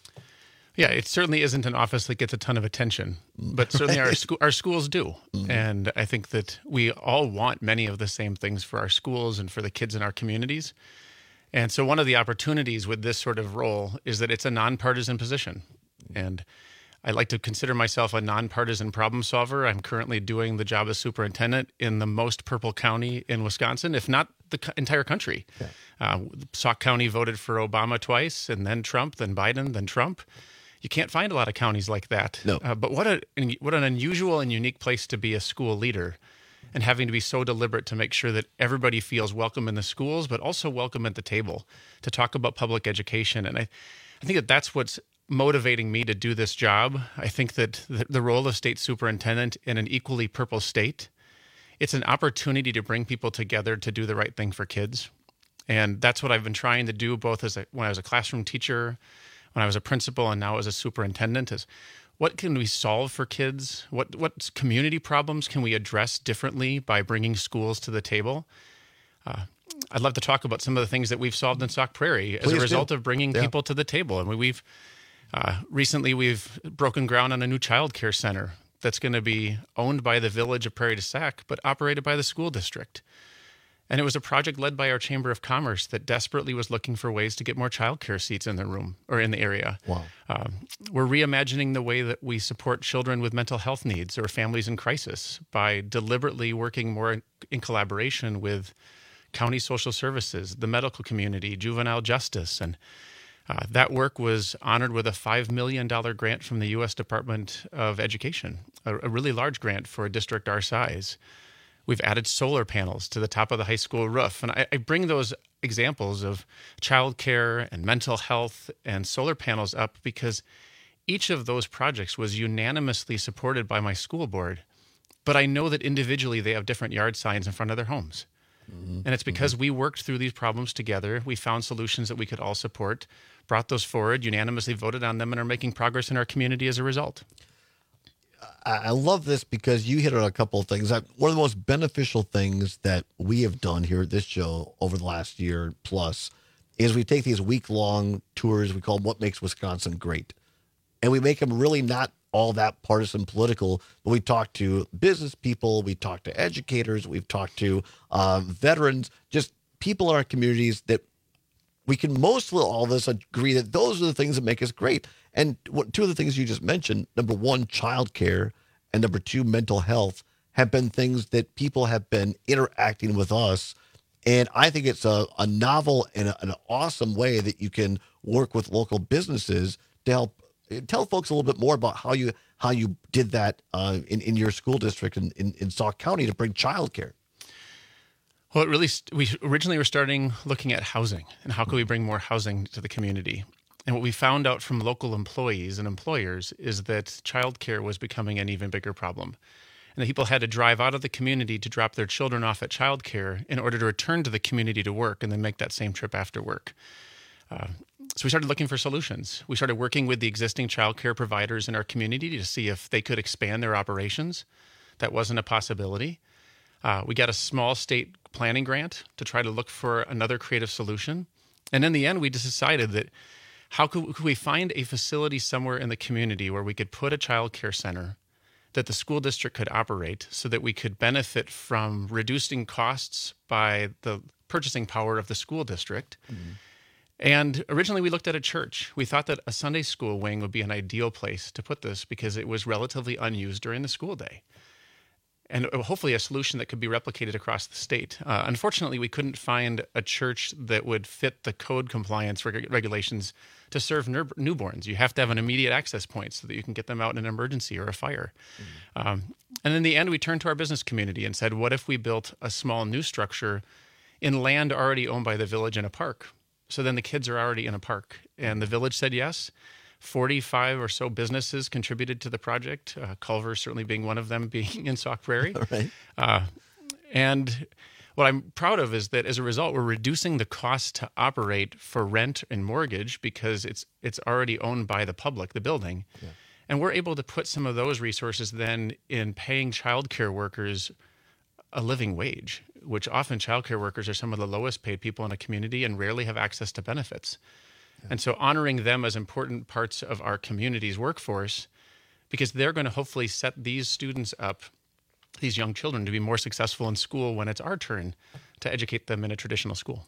Yeah, it certainly isn't an office that gets a ton of attention, but certainly our scho- our schools do. Mm-hmm. And I think that we all want many of the same things for our schools and for the kids in our communities. And so one of the opportunities with this sort of role is that it's a nonpartisan position. And I like to consider myself a nonpartisan problem solver. I'm currently doing the job as superintendent in the most purple county in Wisconsin, if not the co- entire country. Yeah. Uh, Sauk County voted for Obama twice, and then Trump, then Biden, then Trump. You can't find a lot of counties like that. No. Uh, but what a what an unusual and unique place to be a school leader, and having to be so deliberate to make sure that everybody feels welcome in the schools, but also welcome at the table to talk about public education. And I, I think that that's what's motivating me to do this job. I think that the, the role of state superintendent in an equally purple state, it's an opportunity to bring people together to do the right thing for kids. And that's what I've been trying to do, both as a, when I was a classroom teacher, when I was a principal, and now as a superintendent, is what can we solve for kids? What what community problems can we address differently by bringing schools to the table? Uh, I'd love to talk about some of the things that we've solved in Sauk Prairie as Please a result do. of bringing Yeah. people to the table. I mean, we've uh, recently we've broken ground on a new child care center that's going to be owned by the village of Prairie du Sac, but operated by the school district. And it was a project led by our Chamber of Commerce that desperately was looking for ways to get more childcare seats in the room or in the area. Wow. Um, we're reimagining the way that we support children with mental health needs or families in crisis by deliberately working more in, in collaboration with county social services, the medical community, juvenile justice. And uh, that work was honored with a five million dollars grant from the U S Department of Education, a, a really large grant for a district our size. We've added solar panels to the top of the high school roof. And I, I bring those examples of childcare and mental health and solar panels up because each of those projects was unanimously supported by my school board. But I know that individually they have different yard signs in front of their homes. Mm-hmm. And it's because mm-hmm. we worked through these problems together. We found solutions that we could all support, brought those forward, unanimously voted on them, and are making progress in our community as a result. I love this because you hit on a couple of things. One of the most beneficial things that we have done here at this show over the last year plus is we take these week-long tours. We call them What Makes Wisconsin Great. And we make them really not all that partisan political, but we talk to business people, we talk to educators, we've talked to uh, veterans, just people in our communities that we can most of all of us agree that those are the things that make us great. And what, two of the things you just mentioned, number one, childcare, and number two, mental health, have been things that people have been interacting with us. And I think it's a, a novel and a, an awesome way that you can work with local businesses to help tell folks a little bit more about how you how you did that uh, in, in your school district in, in, in Sauk County to bring childcare. Well, it really, we originally were starting looking at housing and how could we bring more housing to the community. And what we found out from local employees and employers is that childcare was becoming an even bigger problem. And that people had to drive out of the community to drop their children off at childcare in order to return to the community to work and then make that same trip after work. Uh, so we started looking for solutions. We started working with the existing childcare providers in our community to see if they could expand their operations. That wasn't a possibility. Uh, we got a small state planning grant to try to look for another creative solution. And in the end, we just decided that how could, could we find a facility somewhere in the community where we could put a child care center that the school district could operate so that we could benefit from reducing costs by the purchasing power of the school district. Mm-hmm. And originally we looked at a church. We thought that a Sunday school wing would be an ideal place to put this because it was relatively unused during the school day. And hopefully a solution that could be replicated across the state. Uh, unfortunately, we couldn't find a church that would fit the code compliance reg- regulations to serve ner- newborns. You have to have an immediate access point so that you can get them out in an emergency or a fire. Mm-hmm. Um, and in the end, we turned to our business community and said, what if we built a small new structure in land already owned by the village in a park? So then the kids are already in a park. And the village said yes. forty-five or so businesses contributed to the project, uh, Culver certainly being one of them, being in Sauk Prairie. Right. Uh, and what I'm proud of is that as a result, we're reducing the cost to operate for rent and mortgage because it's it's already owned by the public, the building. Yeah. And we're able to put some of those resources then in paying childcare workers a living wage, which often childcare workers are some of the lowest paid people in a community and rarely have access to benefits. And so honoring them as important parts of our community's workforce, because they're going to hopefully set these students up, these young children, to be more successful in school when it's our turn to educate them in a traditional school.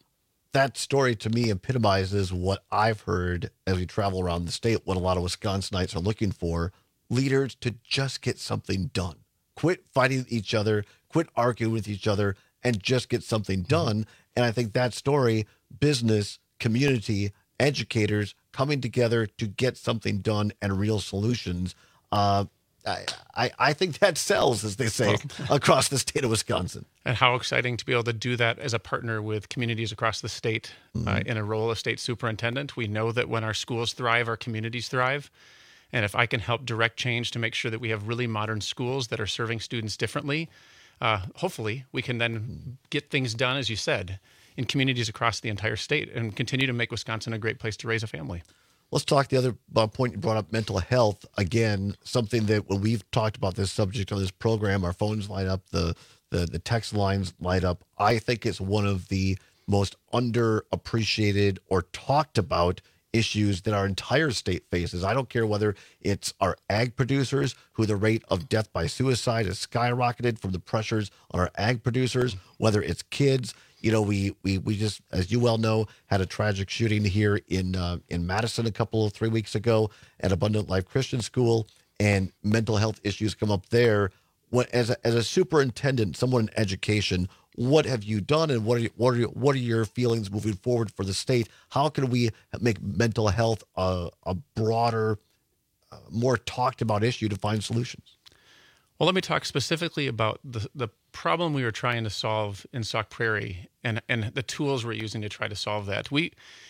That story to me epitomizes what I've heard as we travel around the state, what a lot of Wisconsinites are looking for, leaders to just get something done. Quit fighting each other, quit arguing with each other, and just get something done. And I think that story, business, community, educators coming together to get something done and real solutions. Uh, I, I I think that sells, as they say, across the state of Wisconsin. And how exciting to be able to do that as a partner with communities across the state mm-hmm. uh, in a role of state superintendent. We know that when our schools thrive, our communities thrive. And if I can help direct change to make sure that we have really modern schools that are serving students differently, uh, hopefully we can then get things done, as you said, in communities across the entire state and continue to make Wisconsin a great place to raise a family. Let's talk the other uh, point you brought up, mental health. Again, something that when we've talked about this subject on this program, our phones light up, the, the, the text lines light up. I think it's one of the most underappreciated or talked about issues that our entire state faces. I don't care whether it's our ag producers, who the rate of death by suicide has skyrocketed from the pressures on our ag producers, whether it's kids. You know, we we we just, as you well know, had a tragic shooting here in uh, in Madison a couple of three weeks ago at Abundant Life Christian School, and mental health issues come up there. What, as a, as a superintendent, someone in education, what have you done, and what are you, what are your, what are your feelings moving forward for the state? How can we make mental health a, a broader, uh, more talked about issue to find solutions? Well, let me talk specifically about the the problem we were trying to solve in Sauk Prairie, and and the tools we're using to try to solve that. We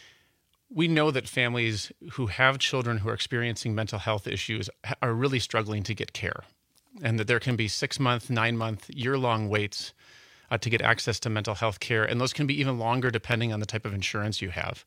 we know that families who have children who are experiencing mental health issues are really struggling to get care, and that there can be six month, nine month, year long waits uh, to get access to mental health care, and those can be even longer depending on the type of insurance you have.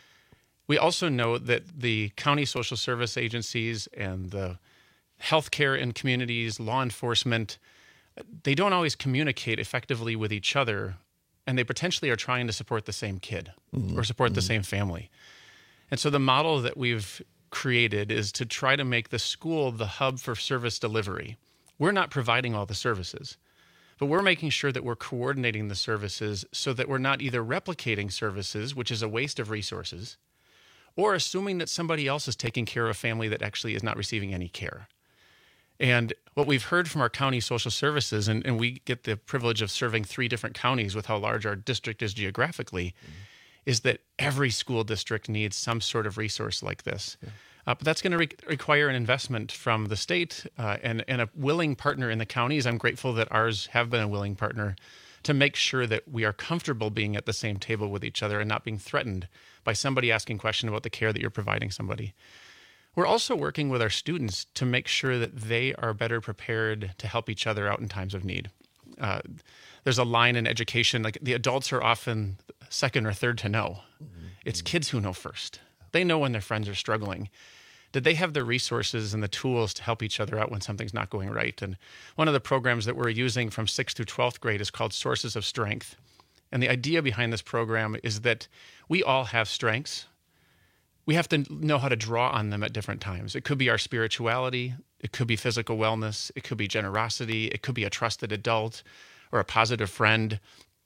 We also know that the county social service agencies and the healthcare in communities, law enforcement, they don't always communicate effectively with each other, and they potentially are trying to support the same kid mm-hmm. or support mm-hmm. the same family. And so the model that we've created is to try to make the school the hub for service delivery. We're not providing all the services, but we're making sure that we're coordinating the services so that we're not either replicating services, which is a waste of resources, or assuming that somebody else is taking care of a family that actually is not receiving any care. And what we've heard from our county social services, and, and we get the privilege of serving three different counties with how large our district is geographically, mm-hmm. is that every school district needs some sort of resource like this. Yeah. Uh, but that's going to re- require an investment from the state uh, and, and a willing partner in the counties. I'm grateful that ours have been a willing partner to make sure that we are comfortable being at the same table with each other and not being threatened by somebody asking questions about the care that you're providing somebody. We're also working with our students to make sure that they are better prepared to help each other out in times of need. Uh, there's a line in education, like the adults are often second or third to know. Mm-hmm. It's kids who know first. They know when their friends are struggling. Did they have the resources and the tools to help each other out when something's not going right? And one of the programs that we're using from sixth through twelfth grade is called Sources of Strength. And the idea behind this program is that we all have strengths. We have to know how to draw on them at different times. It could be our spirituality. It could be physical wellness. It could be generosity. It could be a trusted adult or a positive friend.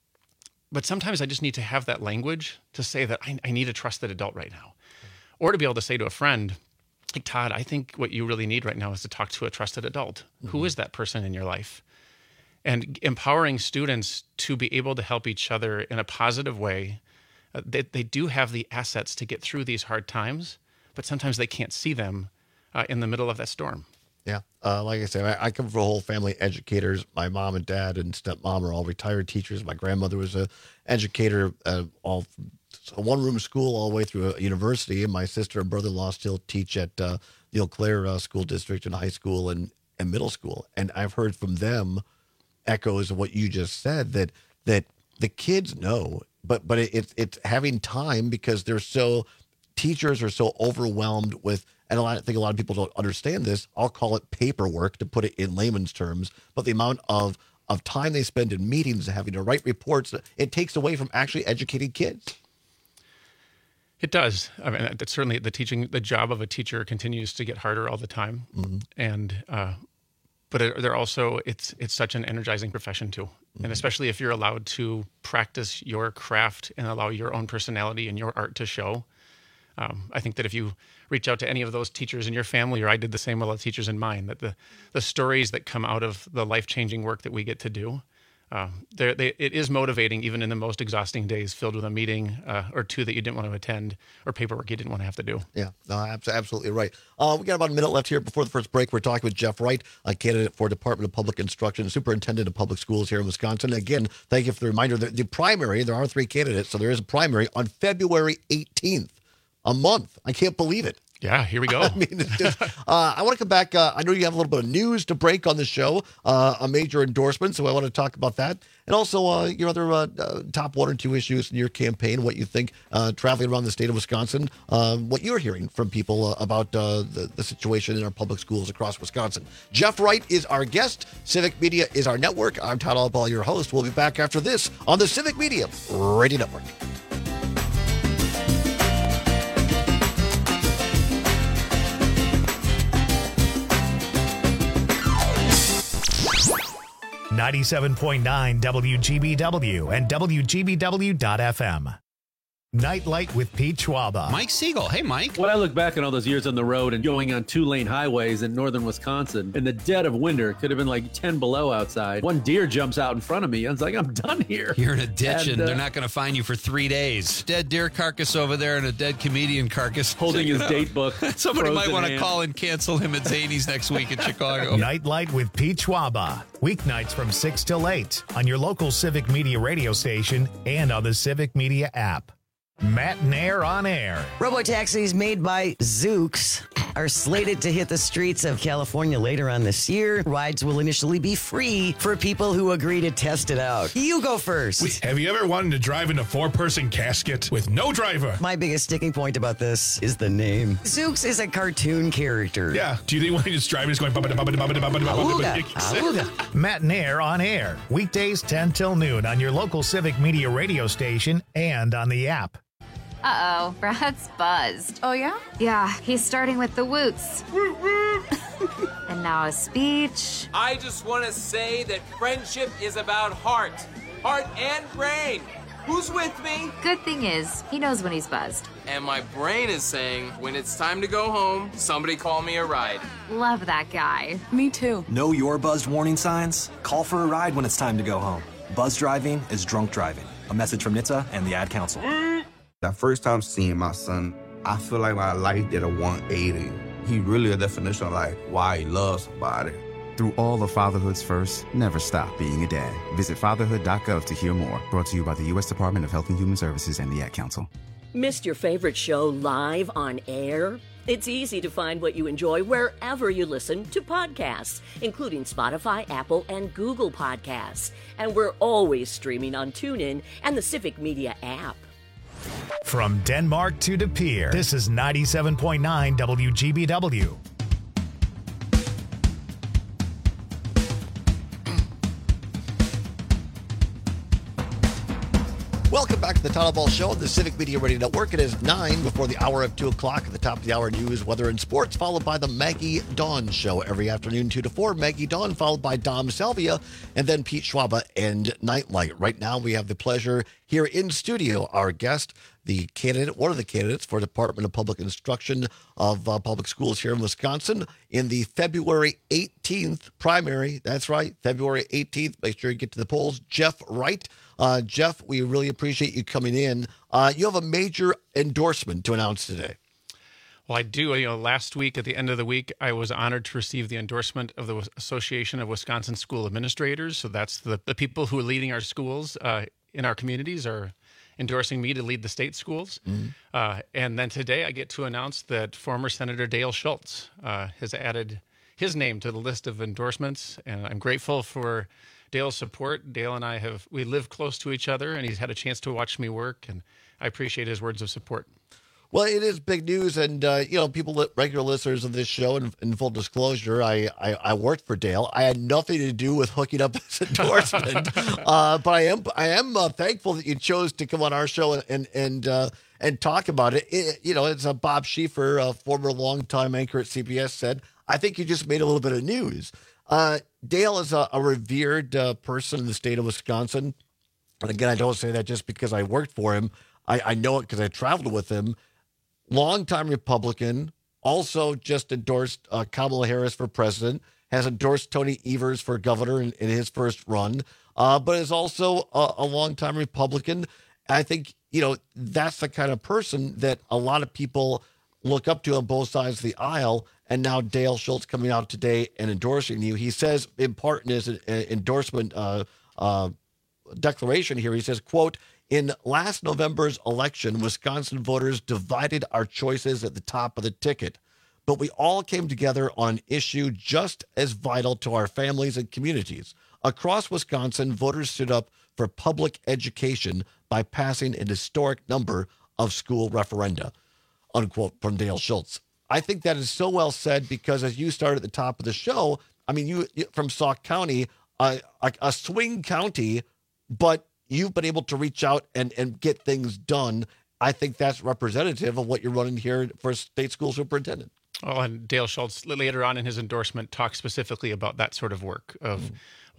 But sometimes I just need to have that language to say that I, I need a trusted adult right now. Or to be able to say to a friend, like, Todd, I think what you really need right now is to talk to a trusted adult. Mm-hmm. Who is that person in your life? And empowering students to be able to help each other in a positive way. Uh, they, they do have the assets to get through these hard times, but sometimes they can't see them uh, in the middle of that storm. Yeah. Uh, like I said, I, I come from a whole family of educators. My mom and dad and stepmom are all retired teachers. My grandmother was an educator, uh, all a one-room school all the way through a university. And my sister and brother-in-law still teach at uh, the Eau Claire uh, School District in high school and, and middle school. And I've heard from them echoes of what you just said, that that the kids know. But but it, it's it's having time because they're so teachers are so overwhelmed with, and a lot, I think a lot of people don't understand this. I'll call it paperwork to put it in layman's terms, but the amount of of time they spend in meetings and having to write reports, it takes away from actually educating kids. It does. I mean, that's certainly the teaching. The job of a teacher continues to get harder all the time, mm-hmm. and uh, but it, they're also it's it's such an energizing profession too. And especially if you're allowed to practice your craft and allow your own personality and your art to show. Um, I think that if you reach out to any of those teachers in your family, or I did the same with a lot of teachers in mine, that the, the stories that come out of the life-changing work that we get to do, um, they, it is motivating even in the most exhausting days filled with a meeting uh, or two that you didn't want to attend or paperwork you didn't want to have to do. Yeah, no, absolutely right. Uh, we got about a minute left here before the first break. We're talking with Jeff Wright, a candidate for Department of Public Instruction, Superintendent of Public Schools here in Wisconsin. Again, thank you for the reminder. The, the primary, there are three candidates, so there is a primary on February eighteenth, a month. I can't believe it. Yeah, here we go. I mean, it's just, uh, I want to come back. Uh, I know you have a little bit of news to break on the show, uh, a major endorsement, so I want to talk about that. And also uh, your other uh, uh, top one or two issues in your campaign, what you think uh, traveling around the state of Wisconsin, uh, what you're hearing from people uh, about uh, the, the situation in our public schools across Wisconsin. Jeff Wright is our guest. Civic Media is our network. I'm Todd Albaugh, your host. We'll be back after this on the Civic Media Radio Network. ninety-seven point nine W G B W and W G B W dot F M. Nightlight with Pete Schwaba. Mike Siegel. Hey, Mike. When I look back on all those years on the road and going on two-lane highways in northern Wisconsin, in the dead of winter, it could have been like ten below outside. One deer jumps out in front of me. I was like, I'm done here. You're in a ditch, and, and uh, they're not going to find you for three days. Dead deer carcass over there and a dead comedian carcass. Holding his date book. Somebody might want to hand. call and cancel him at Zany's next week in Chicago. Nightlight with Pete Schwaba. Weeknights from six till eight on your local Civic Media radio station and on the Civic Media app. Matt Nair on air. Robotaxis made by Zoox are slated to hit the streets of California later on this year. Rides will initially be free for people who agree to test it out. You go first. Wait, have you ever wanted to drive in a four-person casket with no driver? My biggest sticking point about this is the name. Zoox is a cartoon character. Yeah. Do you think when he's driving, he's going... Awooga, awooga. Matt Nair on air. Weekdays ten till noon on your local Civic Media radio station and on the app. Uh-oh, Brad's buzzed. Oh, yeah? Yeah, he's starting with the woots. And now a speech. I just want to say that friendship is about heart. Heart and brain. Who's with me? Good thing is, he knows when he's buzzed. And my brain is saying, when it's time to go home, somebody call me a ride. Love that guy. Me too. Know your buzzed warning signs? Call for a ride when it's time to go home. Buzz driving is drunk driving. A message from N H T S A and the Ad Council. That first time seeing my son, I feel like my life did a one eighty. He really a definition of like why he loves somebody. Through all of fatherhood's first, never stop being a dad. Visit fatherhood dot gov to hear more. Brought to you by the U S Department of Health and Human Services and the Ad Council. Missed your favorite show live on air? It's easy to find what you enjoy wherever you listen to podcasts, including Spotify, Apple, and Google Podcasts. And we're always streaming on TuneIn and the Civic Media app. From Denmark to De Pere, this is ninety-seven point nine W G B W. Welcome back to the Todd Ball Show on the Civic Media Radio Network. It is nine before the hour of two o'clock. At the top of the hour, news, weather, and sports, followed by the Maggie Dawn Show every afternoon, two to four. Maggie Dawn, followed by Dom Salvia, and then Pete Schwaba and Nightlight. Right now, we have the pleasure here in studio, our guest, the candidate, one of the candidates for Department of Public Instruction of uh, Public Schools here in Wisconsin in the February eighteenth primary. That's right, February eighteenth. Make sure you get to the polls. Jeff Wright. Uh, Jeff, we really appreciate you coming in. Uh, you have a major endorsement to announce today. Well, I do. You know, last week at the end of the week, I was honored to receive the endorsement of the Association of Wisconsin School Administrators. So that's the, the people who are leading our schools uh, in our communities are endorsing me to lead the state schools. Mm-hmm. Uh, and then today I get to announce that former Senator Dale Schultz uh, has added his name to the list of endorsements. And I'm grateful for Dale's support. Dale and I have, we live close to each other, and he's had a chance to watch me work, and I appreciate his words of support. Well, it is big news, and, uh, you know, people, regular listeners of this show, and in full disclosure, I, I, I worked for Dale. I had nothing to do with hooking up this endorsement, uh, but I am I am uh, thankful that you chose to come on our show and and and, uh, and talk about it. it. You know, it's a Bob Schieffer, a former longtime anchor at C B S, said, I think you just made a little bit of news. Uh, Dale is a, a revered uh, person in the state of Wisconsin. And again, I don't say that just because I worked for him. I, I know it because I traveled with him. Longtime Republican, also just endorsed uh, Kamala Harris for president, has endorsed Tony Evers for governor in, in his first run, uh, but is also a, a longtime Republican. I think, you know, that's the kind of person that a lot of people look up to on both sides of the aisle. And now Dale Schultz coming out today and endorsing you. He says, in part in his uh, endorsement uh, uh, declaration here, he says, quote, in last November's election, Wisconsin voters divided our choices at the top of the ticket. But we all came together on an issue just as vital to our families and communities. Across Wisconsin, voters stood up for public education by passing an historic number of school referenda, unquote, from Dale Schultz. I think that is so well said because as you started at the top of the show, I mean, you from Sauk County, uh, a, a swing county, but you've been able to reach out and, and get things done. I think that's representative of what you're running here for state school superintendent. Oh, and Dale Schultz later on in his endorsement talks specifically about that sort of work of mm.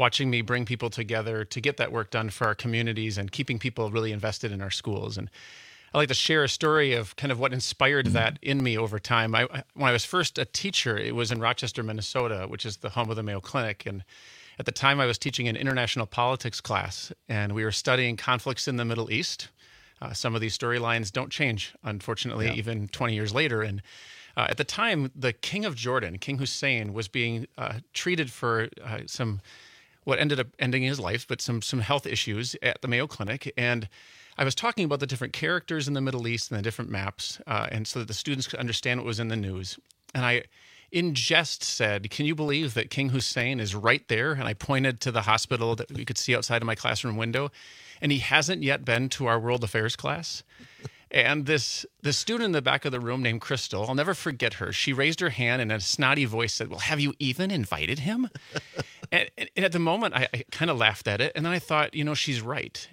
watching me bring people together to get that work done for our communities and keeping people really invested in our schools. And I like to share a story of kind of what inspired that in me over time. I, when I was first a teacher, it was in Rochester, Minnesota, which is the home of the Mayo Clinic. And at the time, I was teaching an international politics class, and we were studying conflicts in the Middle East. Uh, some of these storylines don't change, unfortunately, yeah. even twenty years later. And uh, at the time, the King of Jordan, King Hussein, was being uh, treated for uh, some, what ended up ending his life, but some some health issues at the Mayo Clinic. And I was talking about the different characters in the Middle East and the different maps, uh, and so that the students could understand what was in the news. And I, in jest, said, "Can you believe that King Hussein is right there?" And I pointed to the hospital that we could see outside of my classroom window. And he hasn't yet been to our world affairs class. And this this student in the back of the room named Crystal, I'll never forget her. She raised her hand and in a snotty voice said, "Well, have you even invited him?" and, and at the moment, I, I kind of laughed at it. And then I thought, you know, she's right.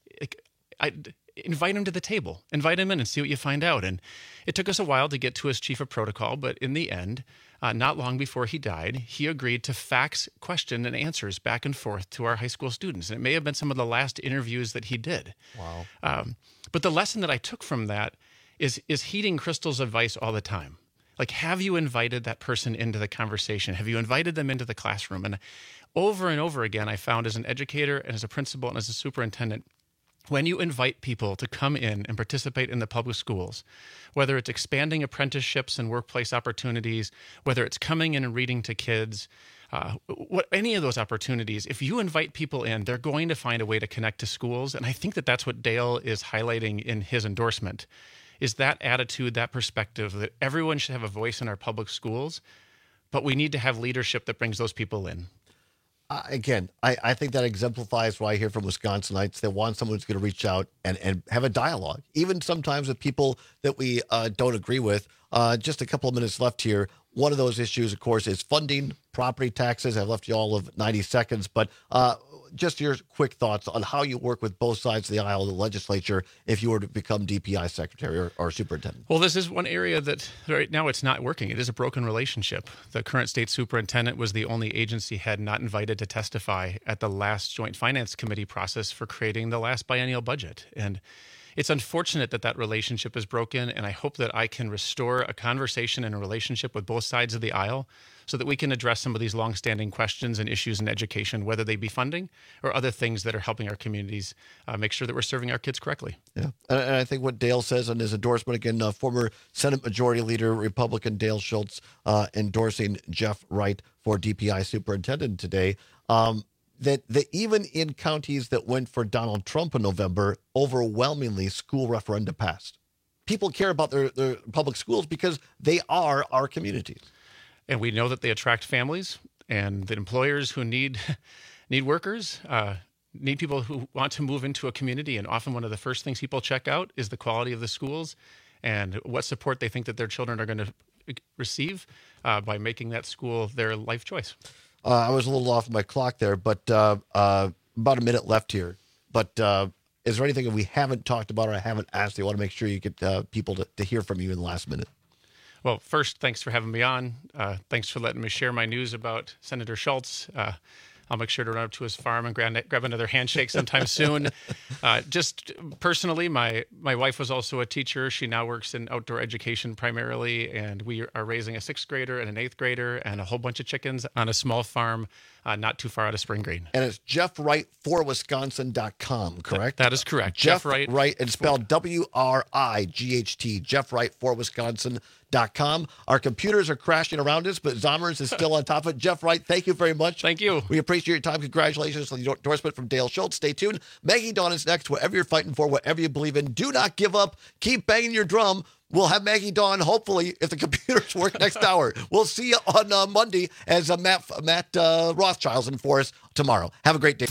I, invite him to the table. Invite him in and see what you find out. And it took us a while to get to his chief of protocol. But in the end, uh, not long before he died, he agreed to fax question and answers back and forth to our high school students. And it may have been some of the last interviews that he did. Wow. Um, but the lesson that I took from that is, is heeding Crystal's advice all the time. Like, have you invited that person into the conversation? Have you invited them into the classroom? And over and over again, I found as an educator and as a principal and as a superintendent, when you invite people to come in and participate in the public schools, whether it's expanding apprenticeships and workplace opportunities, whether it's coming in and reading to kids, uh, what any of those opportunities, if you invite people in, they're going to find a way to connect to schools. And I think that that's what Dale is highlighting in his endorsement, is that attitude, that perspective that everyone should have a voice in our public schools, but we need to have leadership that brings those people in. Uh, again, I, I think that exemplifies what I hear from Wisconsinites. They want someone who's going to reach out and, and have a dialogue, even sometimes with people that we uh, don't agree with. Uh, just a couple of minutes left here. One of those issues, of course, is funding, property taxes. I've left you all of ninety seconds, but uh, just your quick thoughts on how you work with both sides of the aisle of the legislature if you were to become D P I secretary or, or superintendent. Well, this is one area that right now it's not working. It is a broken relationship. The current state superintendent was the only agency head not invited to testify at the last Joint Finance Committee process for creating the last biennial budget. And it's unfortunate that that relationship is broken, and I hope that I can restore a conversation and a relationship with both sides of the aisle so that we can address some of these longstanding questions and issues in education, whether they be funding or other things that are helping our communities uh, make sure that we're serving our kids correctly. Yeah, and, and I think what Dale says in his endorsement, again, uh, former Senate Majority Leader, Republican Dale Schultz, uh, endorsing Jeff Wright for D P I superintendent today, um, that, that even in counties that went for Donald Trump in November, overwhelmingly school referenda passed. People care about their, their public schools because they are our communities. And we know that they attract families and that employers who need need workers, uh, need people who want to move into a community. And often one of the first things people check out is the quality of the schools and what support they think that their children are going to receive uh, by making that school their life choice. Uh, I was a little off my clock there, but uh, uh, about a minute left here. But uh, is there anything that we haven't talked about or I haven't asked? I want to make sure you get uh, people to, to hear from you in the last minute. Well, first, thanks for having me on. Uh, thanks for letting me share my news about Senator Schultz. Uh, I'll make sure to run up to his farm and grab, grab another handshake sometime soon. Uh, just personally, my, my wife was also a teacher. She now works in outdoor education primarily, and we are raising a sixth grader and an eighth grader and a whole bunch of chickens on a small farm uh, not too far out of Spring Green. And it's Jeff Wright for Wisconsin dot com, correct? That, that is correct. Jeff, Jeff Wright. Wright, and spelled W R I G H T, Jeff Wright for Wisconsin dot com. Our computers are crashing around us, but Zommers is still on top of it. Jeff Wright, thank you very much. Thank you. We appreciate your time. Congratulations on the endorsement from Dale Schultz. Stay tuned. Maggie Dawn is next. Whatever you're fighting for, whatever you believe in, do not give up. Keep banging your drum. We'll have Maggie Dawn, hopefully, if the computers work next hour. We'll see you on uh, Monday as uh, Matt, Matt uh, Rothschild's in for us tomorrow. Have a great day.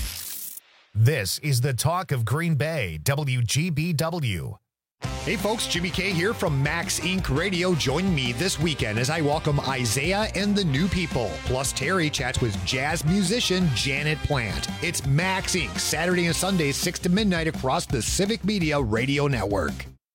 This is the Talk of Green Bay, W G B W. Hey folks, Jimmy K here from Max Incorporated. Radio. Join me this weekend as I welcome Isaiah and the New People. Plus Terry chats with jazz musician Janet Plant. It's Max Incorporated, Saturday and Sunday, six to midnight across the Civic Media Radio Network.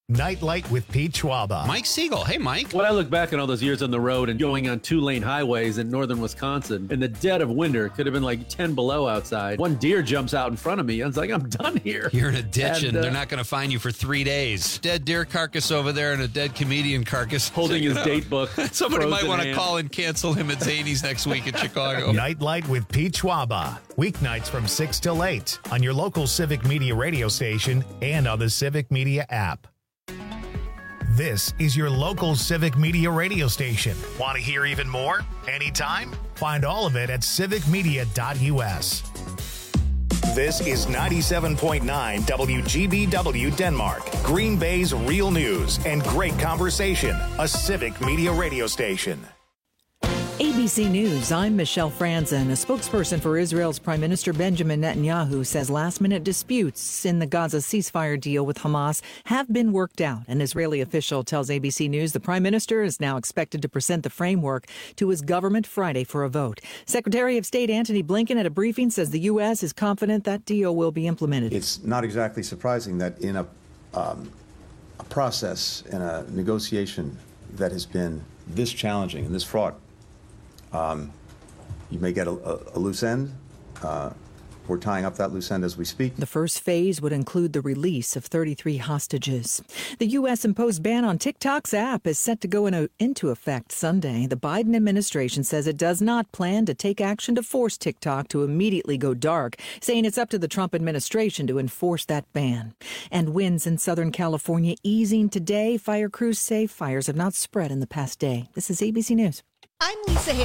Nightlight with Pete Schwaba. Mike Siegel. Hey, Mike. When I look back on all those years on the road and going on two-lane highways in northern Wisconsin, in the dead of winter, it could have been like ten below outside. One deer jumps out in front of me. I was like, I'm done here. You're in a ditch, and, and uh, they're not going to find you for three days. Dead deer carcass over there and a dead comedian carcass. Holding his date book. Somebody might want to hand. call and cancel him at Zany's next week in Chicago. Nightlight with Pete Schwaba. Weeknights from six till eight on your local Civic Media radio station and on the Civic Media app. This is your local Civic Media radio station. Want to hear even more? Anytime? Find all of it at civic media dot u s. This is ninety-seven point nine W G B W Denmark, Green Bay's real news and great conversation, a Civic Media radio station. A B C News, I'm Michelle Franzen. A spokesperson for Israel's Prime Minister Benjamin Netanyahu says last-minute disputes in the Gaza ceasefire deal with Hamas have been worked out. An Israeli official tells A B C News the Prime Minister is now expected to present the framework to his government Friday for a vote. Secretary of State Antony Blinken at a briefing says the U S is confident that deal will be implemented. It's not exactly surprising that in a, um, a process and a negotiation that has been this challenging and this fraught, Um, you may get a, a, a loose end. Uh, we're tying up that loose end as we speak. The first phase would include the release of thirty-three hostages. The U S imposed ban on TikTok's app is set to go in a, into effect Sunday. The Biden administration says it does not plan to take action to force TikTok to immediately go dark, saying it's up to the Trump administration to enforce that ban. And winds in Southern California easing today. Fire crews say fires have not spread in the past day. This is A B C News. I'm Lisa Harris.